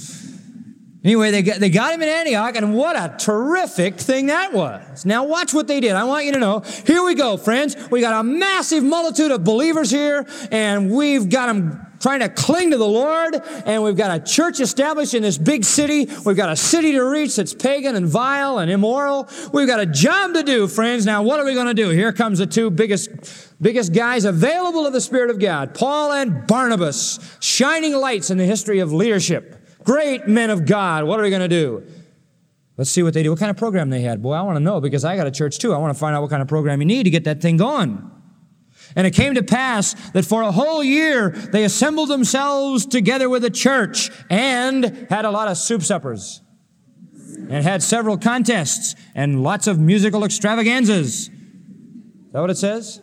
Anyway, they got him in Antioch, and what a terrific thing that was. Now watch what they did. I want you to know, here we go, friends. We got a massive multitude of believers here, and we've got them trying to cling to the Lord, and we've got a church established in this big city. We've got a city to reach that's pagan and vile and immoral. We've got a job to do, friends. Now what are we going to do? Here comes the two biggest guys available of the Spirit of God, Paul and Barnabas, shining lights in the history of leadership. Great men of God. What are we going to do? Let's see what they do. What kind of program they had? Boy, I want to know because I got a church too. I want to find out what kind of program you need to get that thing going. And it came to pass that for a whole year they assembled themselves together with a church and had a lot of soup suppers and had several contests and lots of musical extravaganzas. Is that what it says?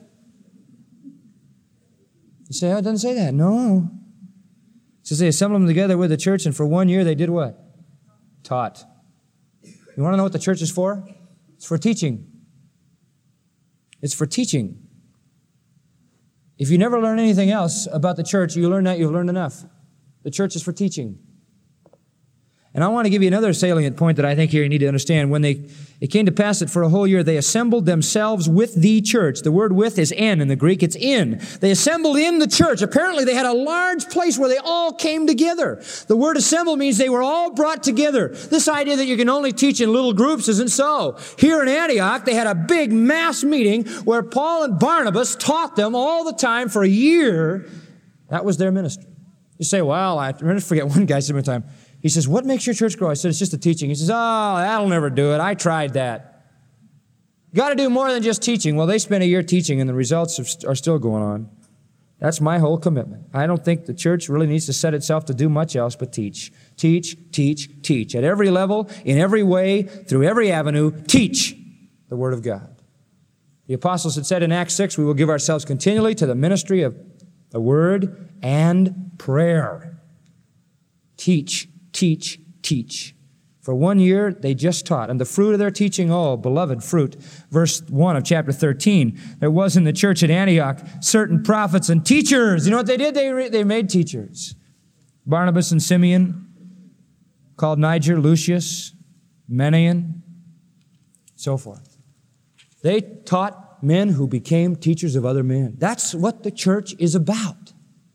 You say, oh, it doesn't say that. No. It says they assembled them together with the church, and for 1 year they did what? Taught. You want to know what the church is for? It's for teaching. It's for teaching. If you never learn anything else about the church, you learn that, you've learned enough. The church is for teaching. And I want to give you another salient point that I think here you need to understand. When it came to pass that for a whole year they assembled themselves with the church. The word with is in the Greek. It's in. They assembled in the church. Apparently they had a large place where they all came together. The word assemble means they were all brought together. This idea that you can only teach in little groups isn't so. Here in Antioch, they had a big mass meeting where Paul and Barnabas taught them all the time for a year. That was their ministry. You say, well, I forget one guy said one time, he says, what makes your church grow? I said, it's just the teaching. He says, oh, that'll never do it. I tried that. Got to do more than just teaching. Well, they spent a year teaching, and the results are still going on. That's my whole commitment. I don't think the church really needs to set itself to do much else but teach. Teach, teach, teach. At every level, in every way, through every avenue, teach the Word of God. The apostles had said in Acts 6, we will give ourselves continually to the ministry of the Word and prayer. Teach. Teach, teach. For 1 year, they just taught. And the fruit of their teaching, oh, beloved fruit. Verse 1 of chapter 13. There was in the church at Antioch certain prophets and teachers. You know what they did? They made teachers. Barnabas and Simeon, called Niger, Lucius, Manaen, so forth. They taught men who became teachers of other men. That's what the church is about.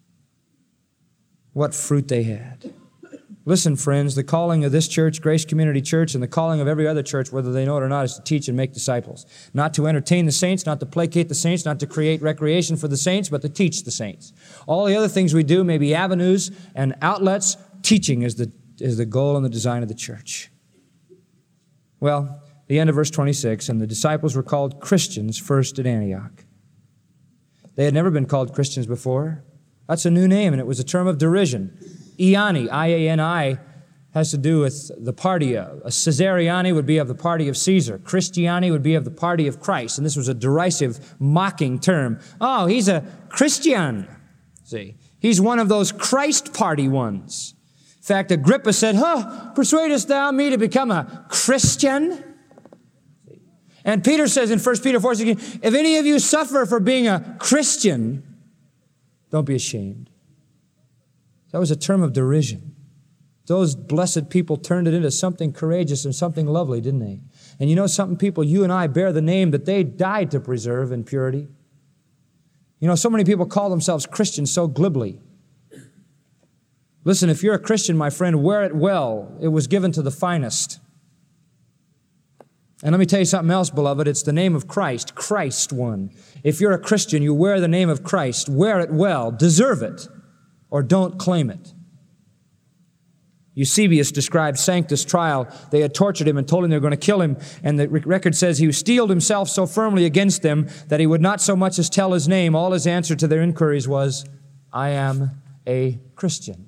What fruit they had. Listen, friends, the calling of this church, Grace Community Church, and the calling of every other church, whether they know it or not, is to teach and make disciples. Not to entertain the saints, not to placate the saints, not to create recreation for the saints, but to teach the saints. All the other things we do may be avenues and outlets. Teaching is the goal and the design of the church. Well, the end of verse 26, and the disciples were called Christians first at Antioch. They had never been called Christians before. That's a new name, and it was a term of derision. Iani, I-A-N-I, has to do with the party of. A Caesariani would be of the party of Caesar. Christiani would be of the party of Christ. And this was a derisive, mocking term. Oh, he's a Christian. See, he's one of those Christ party ones. In fact, Agrippa said, persuadest thou me to become a Christian? And Peter says in 1 Peter 4:16, if any of you suffer for being a Christian, don't be ashamed. That was a term of derision. Those blessed people turned it into something courageous and something lovely, didn't they? And you know something, people, you and I bear the name that they died to preserve in purity. You know, so many people call themselves Christians so glibly. Listen, if you're a Christian, my friend, wear it well. It was given to the finest. And let me tell you something else, beloved. It's the name of Christ, Christ one. If you're a Christian, you wear the name of Christ. Wear it well. Deserve it, or don't claim it. Eusebius described Sanctus' trial. They had tortured him and told him they were going to kill him. And the record says he steeled himself so firmly against them that he would not so much as tell his name. All his answer to their inquiries was, I am a Christian.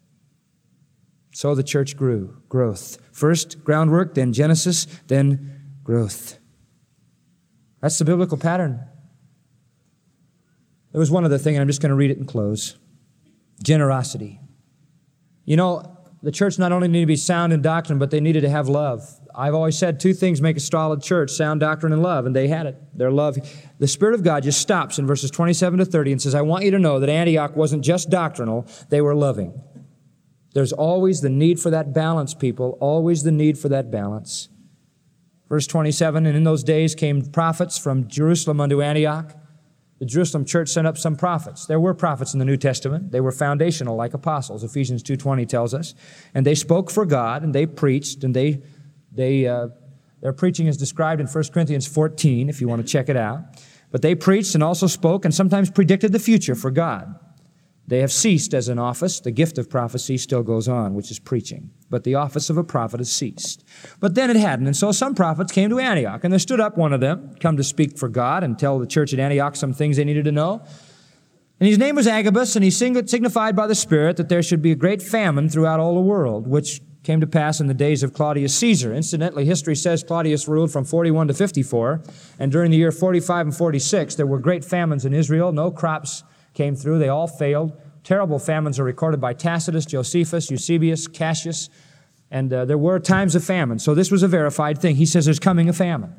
So the church grew. Growth. First groundwork, then Genesis, then growth. That's the biblical pattern. There was one other thing, and I'm just going to read it and close. Generosity. You know, the church not only needed to be sound in doctrine, but they needed to have love. I've always said two things make a solid church, sound doctrine and love, and they had it. Their love. The Spirit of God just stops in verses 27 to 30 and says, I want you to know that Antioch wasn't just doctrinal, they were loving. There's always the need for that balance, people, always the need for that balance. Verse 27, and in those days came prophets from Jerusalem unto Antioch. The Jerusalem church sent up some prophets. There were prophets in the New Testament. They were foundational like apostles, Ephesians 2:20 tells us. And they spoke for God, and they preached, and their preaching is described in 1 Corinthians 14, if you want to check it out. But they preached and also spoke and sometimes predicted the future for God. They have ceased as an office. The gift of prophecy still goes on, which is preaching. But the office of a prophet has ceased. But then it hadn't. And so some prophets came to Antioch, and there stood up one of them, come to speak for God and tell the church at Antioch some things they needed to know. And his name was Agabus, and he signified by the Spirit that there should be a great famine throughout all the world, which came to pass in the days of Claudius Caesar. Incidentally, history says Claudius ruled from 41 to 54, and during the year 45 and 46, there were great famines in Israel. No crops came through. They all failed. Terrible famines are recorded by Tacitus, Josephus, Eusebius, Cassius, and there were times of famine. So this was a verified thing. He says there's coming a famine.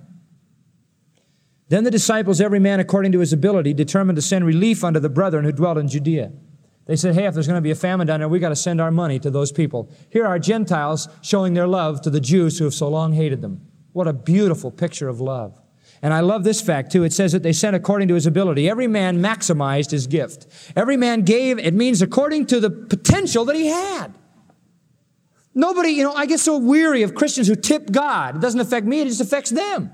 Then the disciples, every man according to his ability, determined to send relief unto the brethren who dwelt in Judea. They said, hey, if there's going to be a famine down there, we got to send our money to those people. Here are Gentiles showing their love to the Jews who have so long hated them. What a beautiful picture of love. And I love this fact, too. It says that they sent according to his ability. Every man maximized his gift. Every man gave, it means according to the potential that he had. Nobody, I get so weary of Christians who tip God. It doesn't affect me, it just affects them.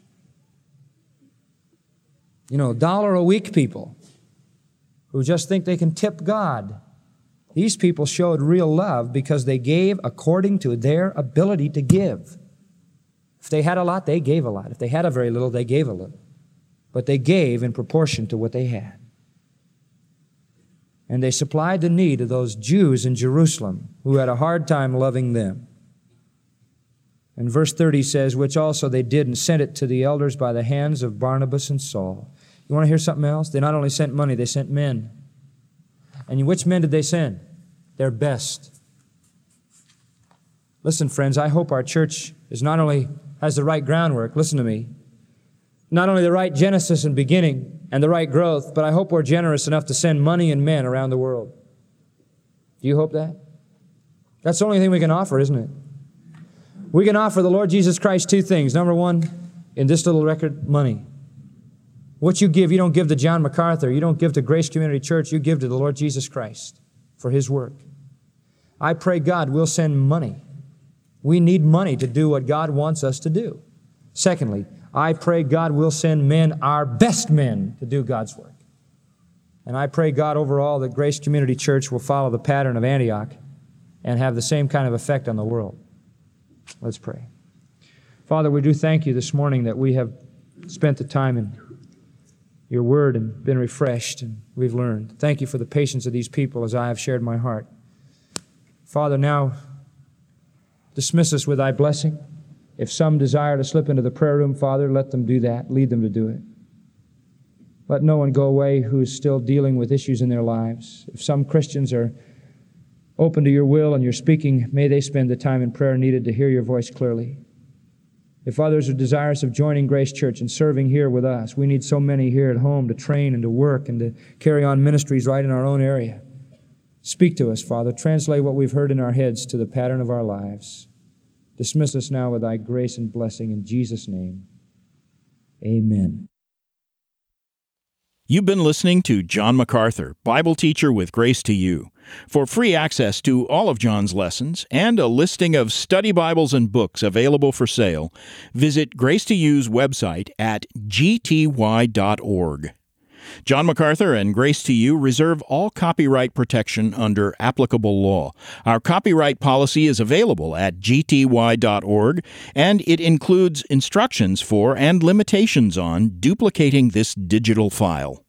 $1 a week people who just think they can tip God. These people showed real love because they gave according to their ability to give. If they had a lot, they gave a lot. If they had a very little, they gave a little. But they gave in proportion to what they had. And they supplied the need of those Jews in Jerusalem who had a hard time loving them. And verse 30 says, which also they did and sent it to the elders by the hands of Barnabas and Saul. You want to hear something else? They not only sent money, they sent men. And which men did they send? Their best. Listen, friends, I hope our church is not only has the right groundwork, listen to me, not only the right genesis and beginning and the right growth, but I hope we're generous enough to send money and men around the world. Do you hope that? That's the only thing we can offer, isn't it? We can offer the Lord Jesus Christ two things. Number one, in this little record, money. What you give, you don't give to John MacArthur. You don't give to Grace Community Church. You give to the Lord Jesus Christ for His work. I pray God will send money. We need money to do what God wants us to do. Secondly, I pray God will send men, our best men, to do God's work. And I pray God overall that Grace Community Church will follow the pattern of Antioch and have the same kind of effect on the world. Let's pray. Father, we do thank you this morning that we have spent the time in your word and been refreshed and we've learned. Thank you for the patience of these people as I have shared my heart. Father, now dismiss us with thy blessing. If some desire to slip into the prayer room, Father, let them do that. Lead them to do it. Let no one go away who is still dealing with issues in their lives. If some Christians are open to your will and your speaking, may they spend the time in prayer needed to hear your voice clearly. If others are desirous of joining Grace Church and serving here with us, we need so many here at home to train and to work and to carry on ministries right in our own area. Speak to us, Father. Translate what we've heard in our heads to the pattern of our lives. Dismiss us now with thy grace and blessing in Jesus' name. Amen. You've been listening to John MacArthur, Bible teacher with Grace to You. For free access to all of John's lessons and a listing of study Bibles and books available for sale, visit Grace to You's website at gty.org. John MacArthur and Grace to You reserve all copyright protection under applicable law. Our copyright policy is available at gty.org, and it includes instructions for and limitations on duplicating this digital file.